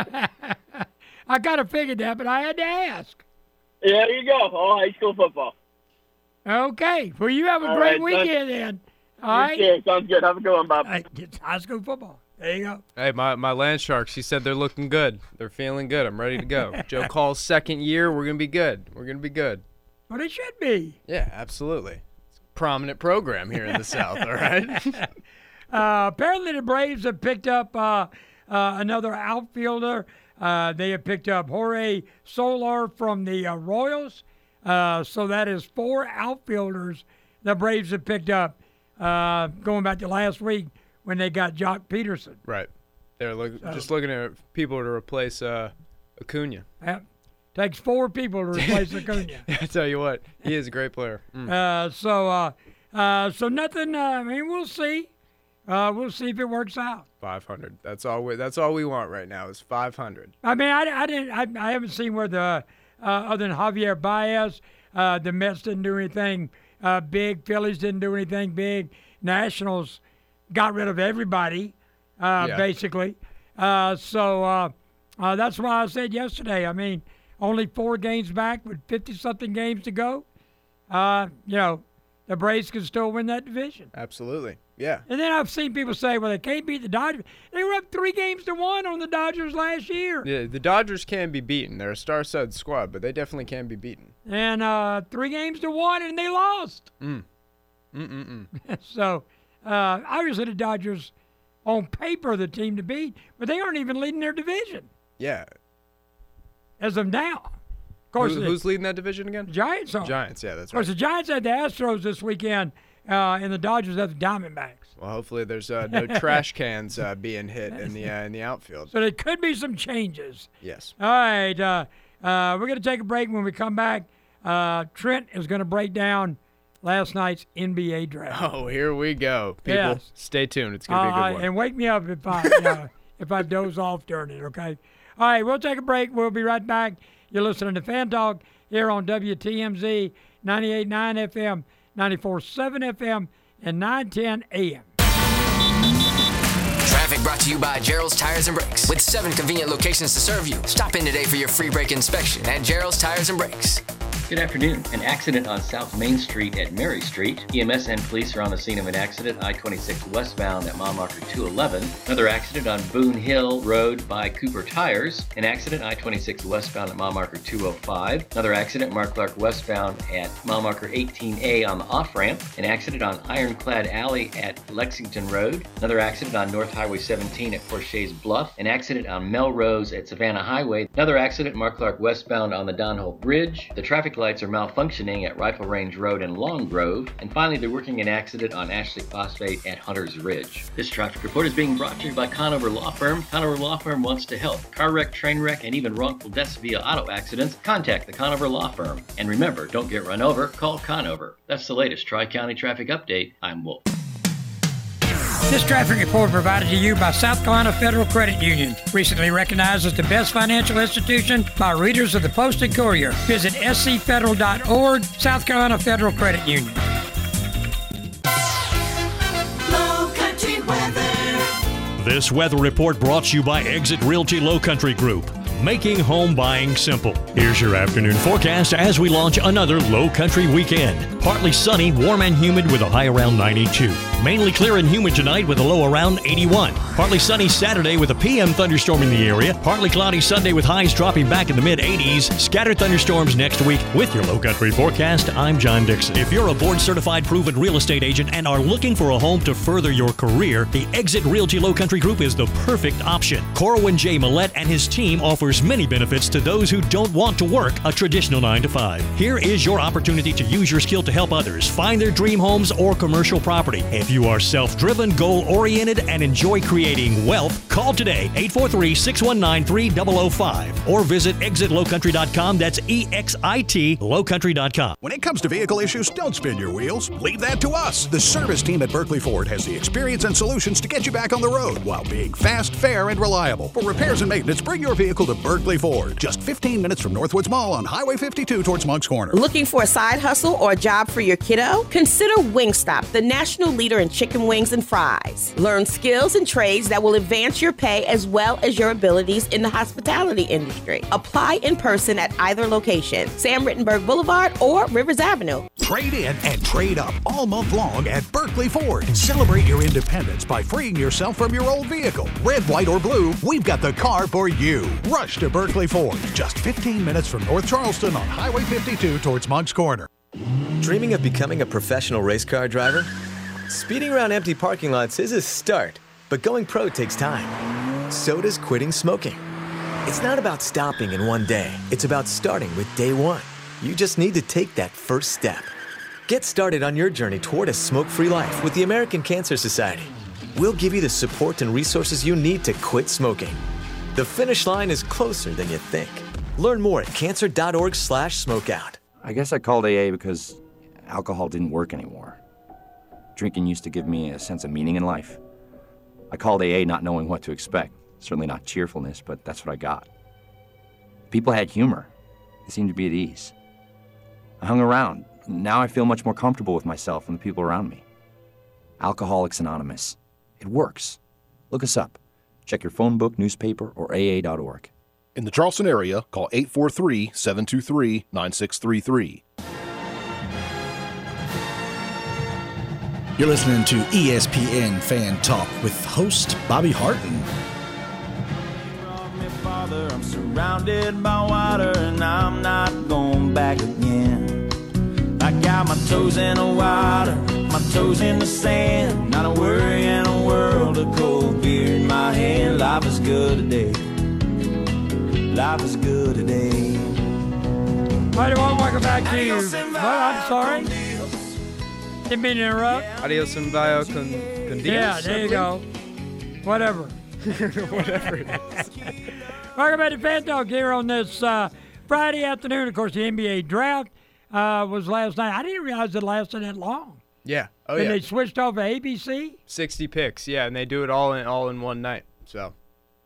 I kind of figured that, but I had to ask. Yeah, there you go. All high school football. Okay. Well, you have a great weekend then. All right? Yeah, sounds good. Have a good one, Bob. It's high school football. There you go. Hey, my Land Sharks, she said they're looking good. They're feeling good. I'm ready to go. Joe Call's second year. We're going to be good. We're going to be good. Well, they should be. Yeah, absolutely. It's a prominent program here in the South, all right? Apparently the Braves have picked up another outfielder. They have picked up Jorge Soler from the Royals. So that is 4 outfielders the Braves have picked up going back to last week when they got Jock Peterson. Right. They're just looking at people to replace Acuna. Yeah. Takes 4 people to replace Acuna. I tell you what, he is a great player. So nothing. I mean, we'll see. We'll see if it works out. 500. That's all we want right now is 500. I mean, I haven't seen where the other than Javier Baez, the Mets didn't do anything big. Phillies didn't do anything big. Nationals got rid of everybody, basically. So that's why I said yesterday. I mean, only 4 games back with 50-something games to go. The Braves can still win that division. Absolutely. Yeah. And then I've seen people say, well, they can't beat the Dodgers. They were up 3-1 on the Dodgers last year. Yeah, the Dodgers can be beaten. They're a star-studded squad, but they definitely can be beaten. And 3-1, and they lost. So, obviously the Dodgers, on paper, are the team to beat, but they aren't even leading their division. Yeah. As of now. course, who's leading that division again? Giants are. Giants, yeah, that's Of course, right. the Giants had the Astros this weekend, and the Dodgers had the Diamondbacks. Well, hopefully there's no trash cans being hit in the outfield. So there could be some changes. Yes. All right, we're going to take a break. When we come back, Trent is going to break down last night's NBA draft. Oh, here we go. People, Yes. stay tuned. It's going to be a good one. And wake me up if I if I doze off during it, okay? All right, we'll take a break. We'll be right back. You're listening to Fan Talk here on WTMZ 98.9 FM, 94.7 FM, and 910 AM. Traffic brought to you by Gerald's Tires and Brakes. With 7 convenient locations to serve you. Stop in today for your free brake inspection at Gerald's Tires and Brakes. Good afternoon. An accident on South Main Street at Mary Street. EMS and police are on the scene of an accident, I-26 westbound at mile marker 211. Another accident on Boone Hill Road by Cooper Tires. An accident, I-26 westbound at mile marker 205. Another accident, Mark Clark westbound at mile marker 18A on the off-ramp. An accident on Ironclad Alley at Lexington Road. Another accident on North Highway 17 at Porches Bluff. An accident on Melrose at Savannah Highway. Another accident, Mark Clark westbound on the Don Holt Bridge. The traffic lights are malfunctioning at Rifle Range Road and Long Grove. And finally, they're working an accident on Ashley Phosphate at Hunter's Ridge. This traffic report is being brought to you by Conover Law Firm. Conover Law Firm wants to help. Car wreck, train wreck, and even wrongful deaths via auto accidents. Contact the Conover Law Firm. And remember, don't get run over, call Conover. That's the latest Tri-County traffic update. I'm Wolf. This traffic report provided to you by South Carolina Federal Credit Union, recently recognized as the best financial institution by readers of the Post and Courier. Visit scfederal.org, South Carolina Federal Credit Union. Low Country weather. This weather report brought to you by Exit Realty Low Country Group, making home buying simple. Here's your afternoon forecast as we launch another Low Country weekend. Partly sunny, warm and humid with a high around 92. Mainly clear and humid tonight with a low around 81. Partly sunny Saturday with a PM thunderstorm in the area. Partly cloudy Sunday with highs dropping back in the mid-80s. Scattered thunderstorms next week. With your Low Country forecast, I'm John Dixon. If you're a board-certified proven real estate agent and are looking for a home to further your career, the Exit Realty Low Country Group is the perfect option. Corwin J. Millette and his team offers many benefits to those who don't want to work a traditional 9-to-5. Here is your opportunity to use your skill to help others find their dream homes or commercial property. If you are self-driven, goal-oriented, and enjoy creating wealth, call today, 843-619-3005, or visit exitlowcountry.com. That's EXIT lowcountry.com. When it comes to vehicle issues, don't spin your wheels. Leave that to us. The service team at Berkeley Ford has the experience and solutions to get you back on the road while being fast, fair, and reliable. For repairs and maintenance, bring your vehicle to Berkeley Ford. Just 15 minutes from Northwoods Mall on Highway 52 towards Moncks Corner. Looking for a side hustle or a job for your kiddo? Consider Wingstop, the national leader in chicken wings and fries. Learn skills and trades that will advance your pay as well as your abilities in the hospitality industry. Apply in person at either location, Sam Rittenberg Boulevard or Rivers Avenue. Trade in and trade up all month long at Berkeley Ford. Celebrate your independence by freeing yourself from your old vehicle. Red, white, or blue, we've got the car for you. Rush to Berkeley Ford. Just 15 minutes from North Charleston on Highway 52 towards Moncks Corner. Dreaming of becoming a professional race car driver? Speeding around empty parking lots is a start, but going pro takes time. So does quitting smoking. It's not about stopping in one day. It's about starting with day one. You just need to take that first step. Get started on your journey toward a smoke-free life with the American Cancer Society. We'll give you the support and resources you need to quit smoking. The finish line is closer than you think. Learn more at cancer.org/smokeout. I guess I called AA because alcohol didn't work anymore. Drinking used to give me a sense of meaning in life. I called AA not knowing what to expect. Certainly not cheerfulness, but that's what I got. People had humor. They seemed to be at ease. I hung around. Now I feel much more comfortable with myself and the people around me. Alcoholics Anonymous. It works. Look us up. Check your phone book, newspaper, or AA.org. In the Charleston area, call 843-723-9633. You're listening to ESPN Fan Talk with host Bobby Harton. Father, I'm surrounded by water and I'm not going back again. I got my toes in the water, my toes in the sand. Not a worry in a world of cold beer in my hand. Life is good today. Life is good today. Mighty One, welcome back to you. Well, I'm sorry. Didn't mean to interrupt. Adios and bio con dios. Yeah, there you go. Whatever. Whatever it is. Welcome back to Fan Talk here on this Friday afternoon. Of course, the NBA draft was last night. I didn't realize it lasted that long. Yeah. Oh, and yeah. they switched over ABC? 60 picks, yeah, and they do it all in one night. So.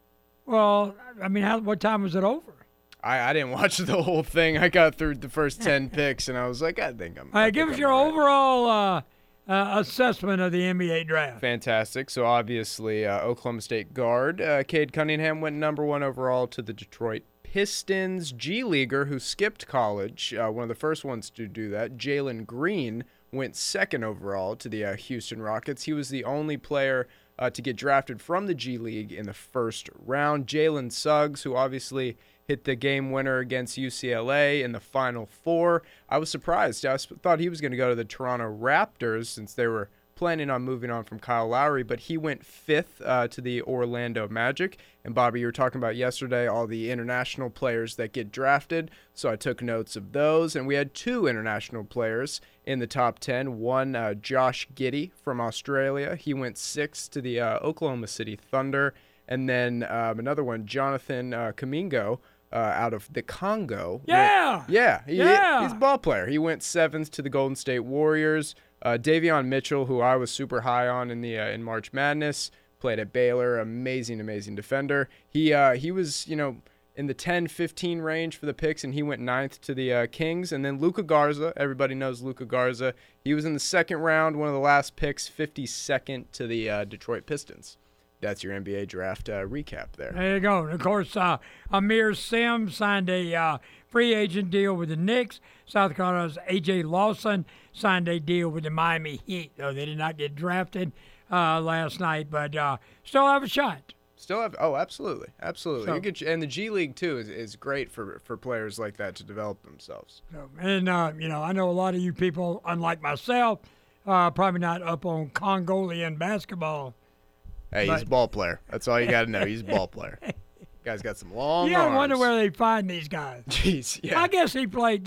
Well, I mean, what time was it over? I didn't watch the whole thing. I got through the first 10 picks, and I was like, I think I'm. All right, give us your overall assessment of the NBA draft. Fantastic. So, obviously, Oklahoma State guard Cade Cunningham went number 1 overall to the Detroit Pistons. G-Leaguer, who skipped college, one of the first ones to do that, Jalen Green, went 2nd overall to the Houston Rockets. He was the only player to get drafted from the G League in the first round. Jalen Suggs, who obviously hit the game winner against UCLA in the Final Four. I was surprised. I thought he was going to go to the Toronto Raptors since they were planning on moving on from Kyle Lowry, but he went 5th to the Orlando Magic. And Bobby, you were talking about yesterday all the international players that get drafted, so I took notes of those. And we had 2 international players in the top 10. One, Josh Giddey from Australia. He went 6th to the Oklahoma City Thunder. And then another one, Jonathan Kamingo, out of the Congo. Yeah! He's a ball player. He went 7th to the Golden State Warriors. Davion Mitchell, who I was super high on in March Madness, played at Baylor. Amazing defender. He was, in the 10-15 range for the picks, and he went 9th to the Kings. And then Luka Garza, everybody knows Luka Garza. He was in the 2nd round, one of the last picks, 52nd to the Detroit Pistons. That's your NBA draft recap there. There you go. And of course, Amir Sims signed a free agent deal with the Knicks. South Carolina's A.J. Lawson signed a deal with the Miami Heat, though they did not get drafted last night, but still have a shot. Absolutely. So, And the G League, too, is great for players like that to develop themselves. And, I know a lot of you people, unlike myself, probably not up on Congolian basketball. Hey, he's a ball player. That's all you got to know. He's a ball player. Guy's got some long I arms. wonder where they find these guys. Jeez, yeah. I guess he played.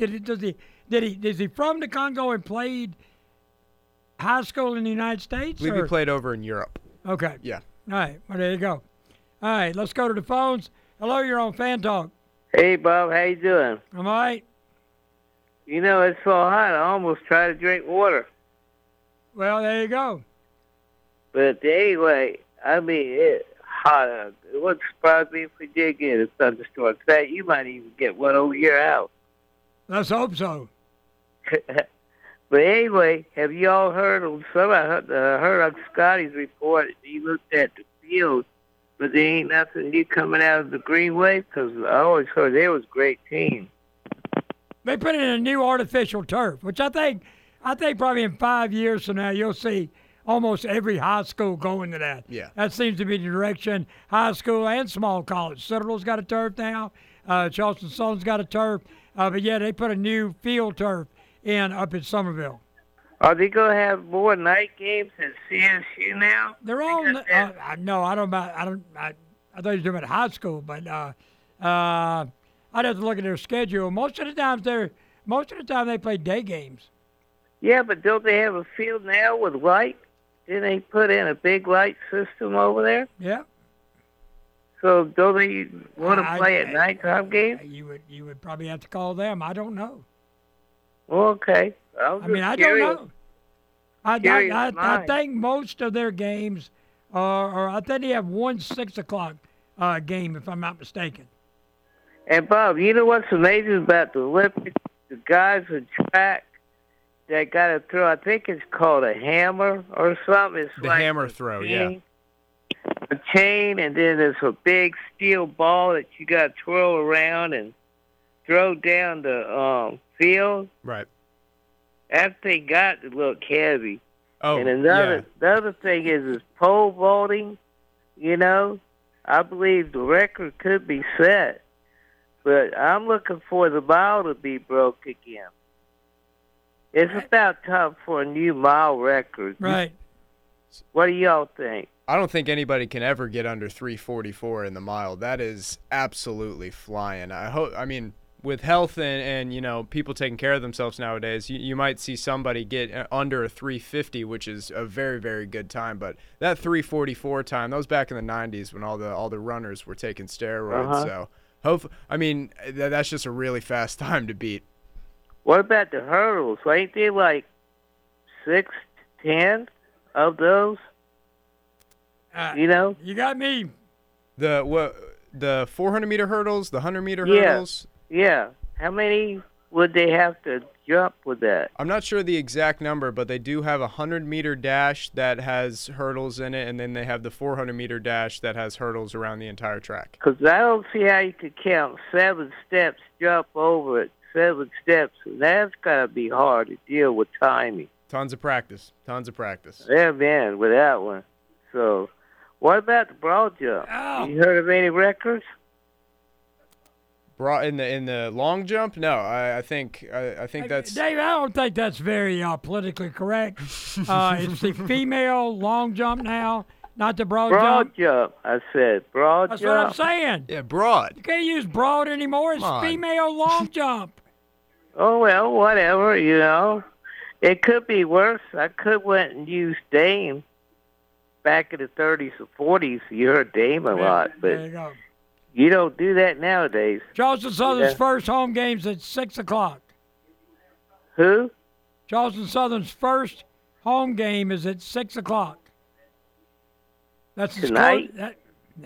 Is he from the Congo and played high school in the United States? I believe he played over in Europe. Okay. Yeah. All right. Well, there you go. All right. Let's go to the phones. Hello, you're on Fan Talk. Hey, Bob. How you doing? I'm all right. It's so hot. I almost tried to drink water. Well, there you go. But anyway, it's hot out. It wouldn't surprise me if we did get a thunderstorm. In fact, you might even get one over your house. Let's hope so. But anyway, have you all heard on heard on Scotty's report? He looked at the field, but there ain't nothing new coming out of the Greenway because I always heard there was a great team. They put in a new artificial turf, which I think probably in 5 years from now you'll see almost every high school going to that. Yeah. That seems to be the direction. High school and small college. Citadel's got a turf now. Charleston Southern's got a turf. But yeah, they put a new field turf in up in Somerville. Are they going to have more night games at CSU now? They're all. No, I don't. I thought you were talking about high school, but I'd have to look at their schedule. Most of the time they play day games. Yeah, but don't they have a field now with light? Didn't they put in a big light system over there? Yeah. So don't they want to play at nighttime games? You would probably have to call them. I don't know. Okay. I don't know. I think most of their games are I think they have one 6 o'clock game, if I'm not mistaken. And Bob, you know what's amazing about the Olympics? The guys in track that got to throw, I think it's called a hammer or something. It's the like hammer throw, yeah. A chain, and then there's a big steel ball that you got to twirl around and throw down the field. Right. That thing got to look heavy. Oh, and the other thing is pole vaulting. I believe the record could be set, but I'm looking for the mile to be broke again. It's about time for a new mile record. Right. What do y'all think? I don't think anybody can ever get under 3:44 in the mile. That is absolutely flying. with health and people taking care of themselves nowadays, you might see somebody get under a 3:50, which is a very, very good time. But that 3:44 time, that was back in the 90s when all the runners were taking steroids. So that's just a really fast time to beat. What about the hurdles? Ain't there like 6 to 10 of those? You got me. The 400-meter hurdles, the 100-meter hurdles? Yeah. How many would they have to jump with that? I'm not sure the exact number, but they do have a 100-meter dash that has hurdles in it, and then they have the 400-meter dash that has hurdles around the entire track. Because I don't see how you could count 7 steps, jump over it, 7 steps. That's got to be hard to deal with timing. Tons of practice. Yeah, man, with that one. So, what about the broad jump? Oh. You heard of any records? In the long jump? No, I think that's Dave. I don't think that's very politically correct. It's the female long jump now, not the broad jump. Broad jump. I said broad That's jump. what I'm saying. Yeah, broad. You can't use broad anymore. It's female long jump. Oh well, whatever. It could be worse. I could went and used Dame back in the 30s or 40s. You heard Dame a lot, but. There you go. You don't do that nowadays. Charleston Southern's first home game's at 6 o'clock. Who? Charleston Southern's first home game is at 6 o'clock. That's the tonight? No.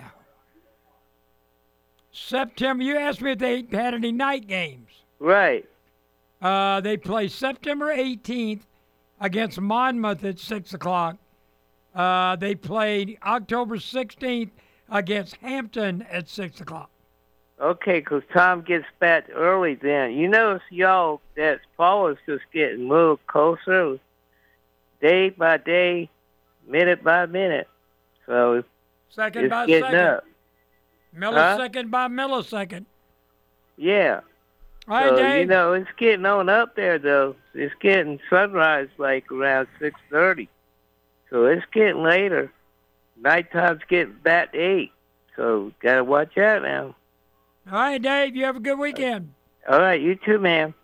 September. You asked me if they had any night games. Right. They play September 18th against Monmouth at 6 o'clock. They played October 16th against Hampton at 6 o'clock. Okay, because Tom gets back early then. You notice, y'all, that fall is just getting moved closer day by day, minute by minute. So second it's by getting second. up. Millisecond by millisecond. Yeah. All right, so, Dave. It's getting on up there, though. It's getting sunrise like around 6:30. So it's getting later. Nighttime's getting back to 8. So got to watch out now. All right, Dave. You have a good weekend. All right, you too, man.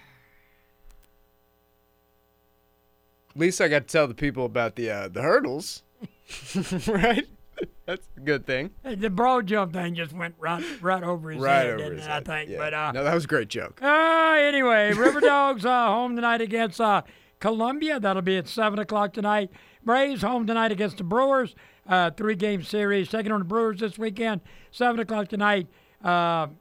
At least I got to tell the people about the hurdles, right? That's a good thing. The broad jump thing just went right over his head, didn't it, I think. Yeah. But no, that was a great joke. Anyway, River Dogs home tonight against Columbia. That'll be at 7 o'clock tonight. Braves home tonight against the Brewers. 3-game series taking on the Brewers this weekend. 7 o'clock tonight. 4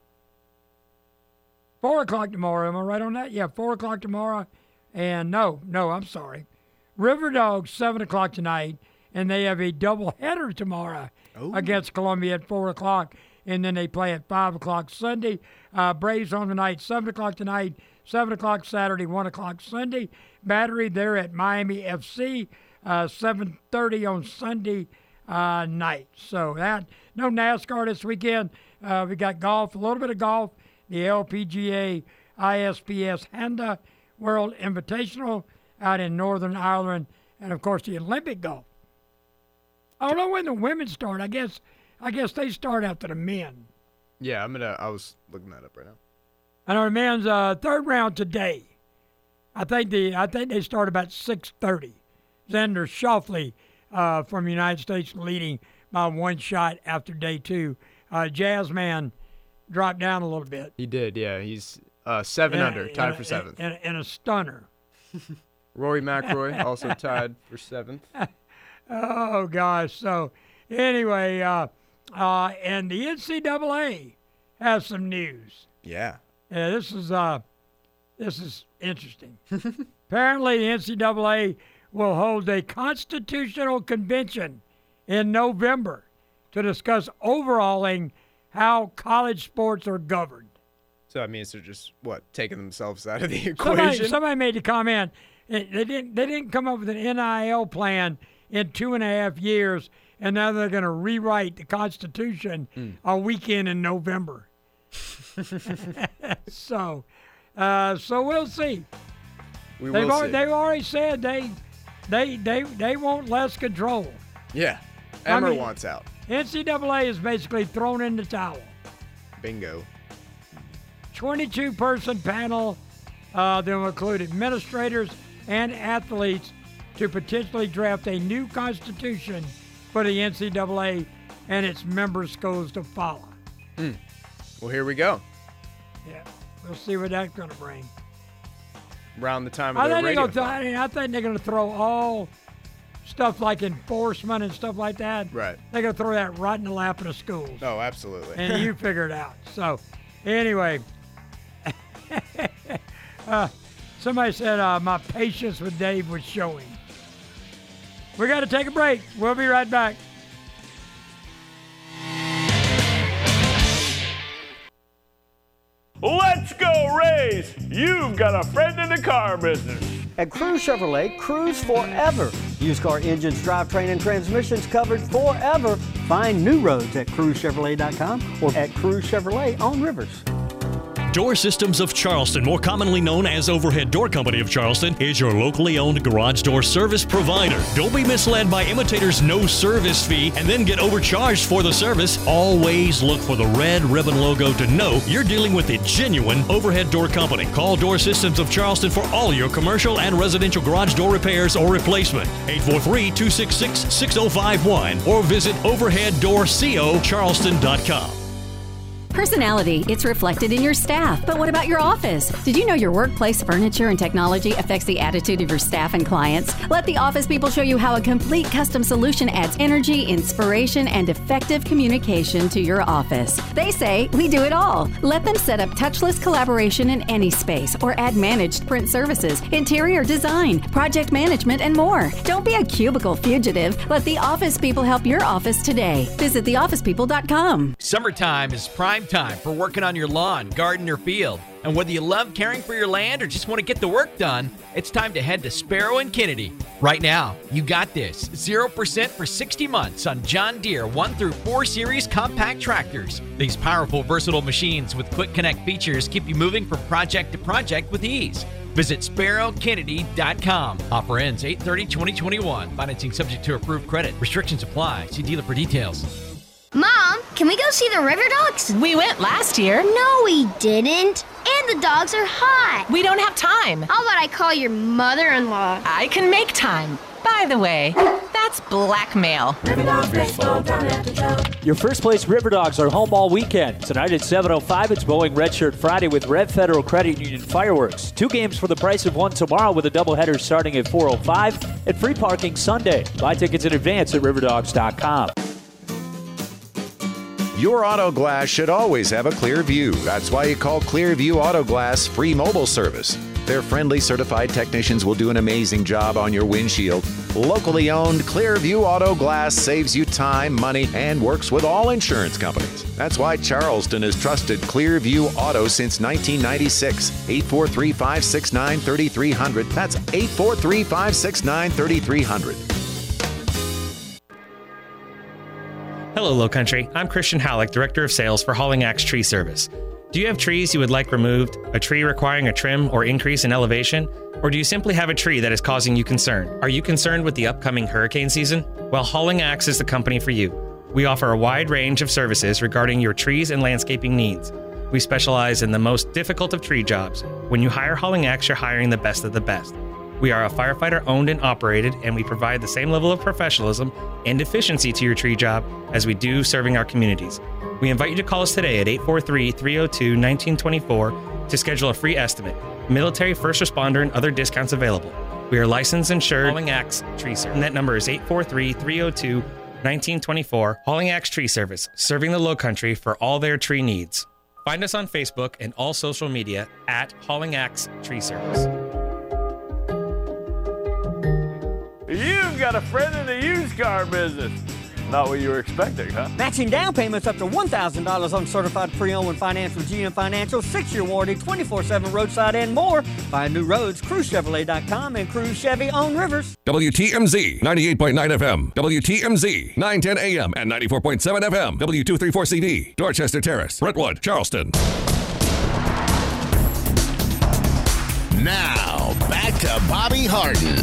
o'clock tomorrow. Am I right on that? Yeah, 4 o'clock tomorrow. And no, I'm sorry. River Dogs 7 o'clock tonight. And they have a doubleheader tomorrow against Columbia at 4 o'clock. And then they play at 5 o'clock Sunday. Braves home tonight, 7 o'clock tonight, 7 o'clock Saturday, 1 o'clock Sunday. Battery there at Miami FC, 7:30 on Sunday night. So no NASCAR this weekend. We got golf, a little bit of golf. The LPGA ISPS Honda World Invitational out in Northern Ireland. And, of course, the Olympic golf. I don't know when the women start. I guess they start after the men. Yeah, I was looking that up right now. I know the men's third round today. I think they start about 6:30. Xander Schauffele from the United States leading by 1 shot after day 2. Jazzman dropped down a little bit. He did, yeah. He's 7 under, tied for 7th. In a stunner. Rory McIlroy also tied for 7th. Oh, gosh. So, anyway, and the NCAA has some news. Yeah. Yeah, this is interesting. Apparently, the NCAA will hold a constitutional convention in November to discuss overhauling how college sports are governed. So that means they're just, taking themselves out of the equation? Somebody made the comment. They didn't come up with an NIL plan in 2.5 years, and now they're going to rewrite the Constitution a weekend in November. So we'll see. They've already said they want less control. Yeah, Emmer wants out. NCAA is basically thrown in the towel. Bingo. 22-person panel that will include administrators and athletes to potentially draft a new constitution for the NCAA and its member schools to follow. Well, here we go. Yeah, we'll see what that's going to bring. Around the time of the radio. I think they're going to throw all stuff like enforcement and stuff like that. Right. They're going to throw that right in the lap of the schools. Oh, absolutely. And you figure it out. So, anyway, somebody said my patience with Dave was showing. We got to take a break. We'll be right back. Let's go, Rays! You've got a friend in the car business. At Cruise Chevrolet, cruise forever. Used car engines, drivetrain, and transmissions covered forever. Find new roads at cruisechevrolet.com or at Cruise Chevrolet on Rivers. Door Systems of Charleston, more commonly known as Overhead Door Company of Charleston, is your locally owned garage door service provider. Don't be misled by imitators' no service fee and then get overcharged for the service. Always look for the red ribbon logo to know you're dealing with a genuine Overhead Door Company. Call Door Systems of Charleston for all your commercial and residential garage door repairs or replacement. 843-266-6051 or visit overheaddoorcocharleston.com. Personality, it's reflected in your staff. But what about your office? Did you know your workplace furniture and technology affects the attitude of your staff and clients? Let the office people show you how a complete custom solution adds energy, inspiration, and effective communication to your office. They say, we do it all. Let them set up touchless collaboration in any space or add managed print services, interior design, project management, and more. Don't be a cubicle fugitive. Let the office people help your office today. Visit theofficepeople.com. Summertime is prime time for working on your lawn, garden, or field. And whether you love caring for your land or just want to get the work done, it's time to head to Sparrow and Kennedy. Right now, you got this. 0% for 60 months on John Deere 1 through 4 Series compact tractors. These powerful, versatile machines with quick connect features keep you moving from project to project with ease. Visit SparrowKennedy.com. Offer ends 8/30/2021. Financing subject to approved credit. Restrictions apply. See dealer for details. Mom, can we go see the river dogs? We went last year. No, we didn't. And the dogs are hot. We don't have time. How about I call your mother-in-law? I can make time. By the way, that's blackmail. Your first place River Dogs are home all weekend. Tonight at 7:05, it's Boeing Redshirt Friday with Red Federal Credit Union fireworks. 2 games for the price of 1 tomorrow with a doubleheader starting at 4:05 and free parking Sunday. Buy tickets in advance at riverdogs.com. Your auto glass should always have a clear view. That's why you call Clearview Auto Glass free mobile service. Their friendly certified technicians will do an amazing job on your windshield. Locally owned, Clearview Auto Glass saves you time, money, and works with all insurance companies. That's why Charleston has trusted Clearview Auto since 1996. 843-569-3300. That's 843-569-3300. Hello, Low Country. I'm Christian Halleck, Director of Sales for Hauling Axe Tree Service. Do you have trees you would like removed, a tree requiring a trim or increase in elevation? Or do you simply have a tree that is causing you concern? Are you concerned with the upcoming hurricane season? Well, Hauling Axe is the company for you. We offer a wide range of services regarding your trees and landscaping needs. We specialize in the most difficult of tree jobs. When you hire Hauling Axe, you're hiring the best of the best. We are a firefighter owned and operated, and we provide the same level of professionalism and efficiency to your tree job as we do serving our communities. We invite you to call us today at 843-302-1924 to schedule a free estimate. Military, first responder, and other discounts available. We are licensed, insured, Hauling Axe Tree Service. And that number is 843-302-1924. Hauling Axe Tree Service, serving the Low Country for all their tree needs. Find us on Facebook and all social media at Hauling Axe Tree Service. You've got a friend in the used car business. Not what you were expecting, huh? Matching down payments up to $1,000 on certified pre-owned and finance with GM Financial, 6-year warranty, 24/7 roadside and more. Find new roads, cruisechevrolet.com and Cruise Chevy on Rivers. WTMZ 98.9 FM, WTMZ 910 AM and 94.7 FM, W234CD, Dorchester Terrace, Brentwood, Charleston. Now, back to Bobby Harden.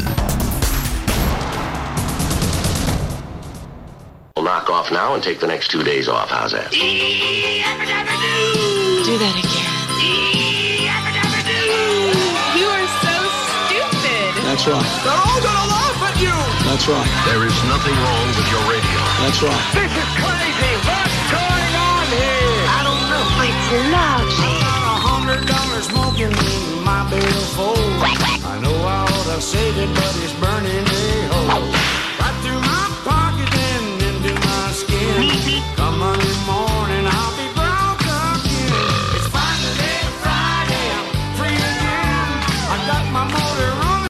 We'll knock off now and take the next 2 days off. How's that? Do that again. You are so stupid. That's right. They're all gonna laugh at you. That's right. There is nothing wrong with your radio. That's right. This is crazy. What's going on here? I don't know. It's loud. I got $100 smoking in my billfold. I know I ought to save it, but it's burning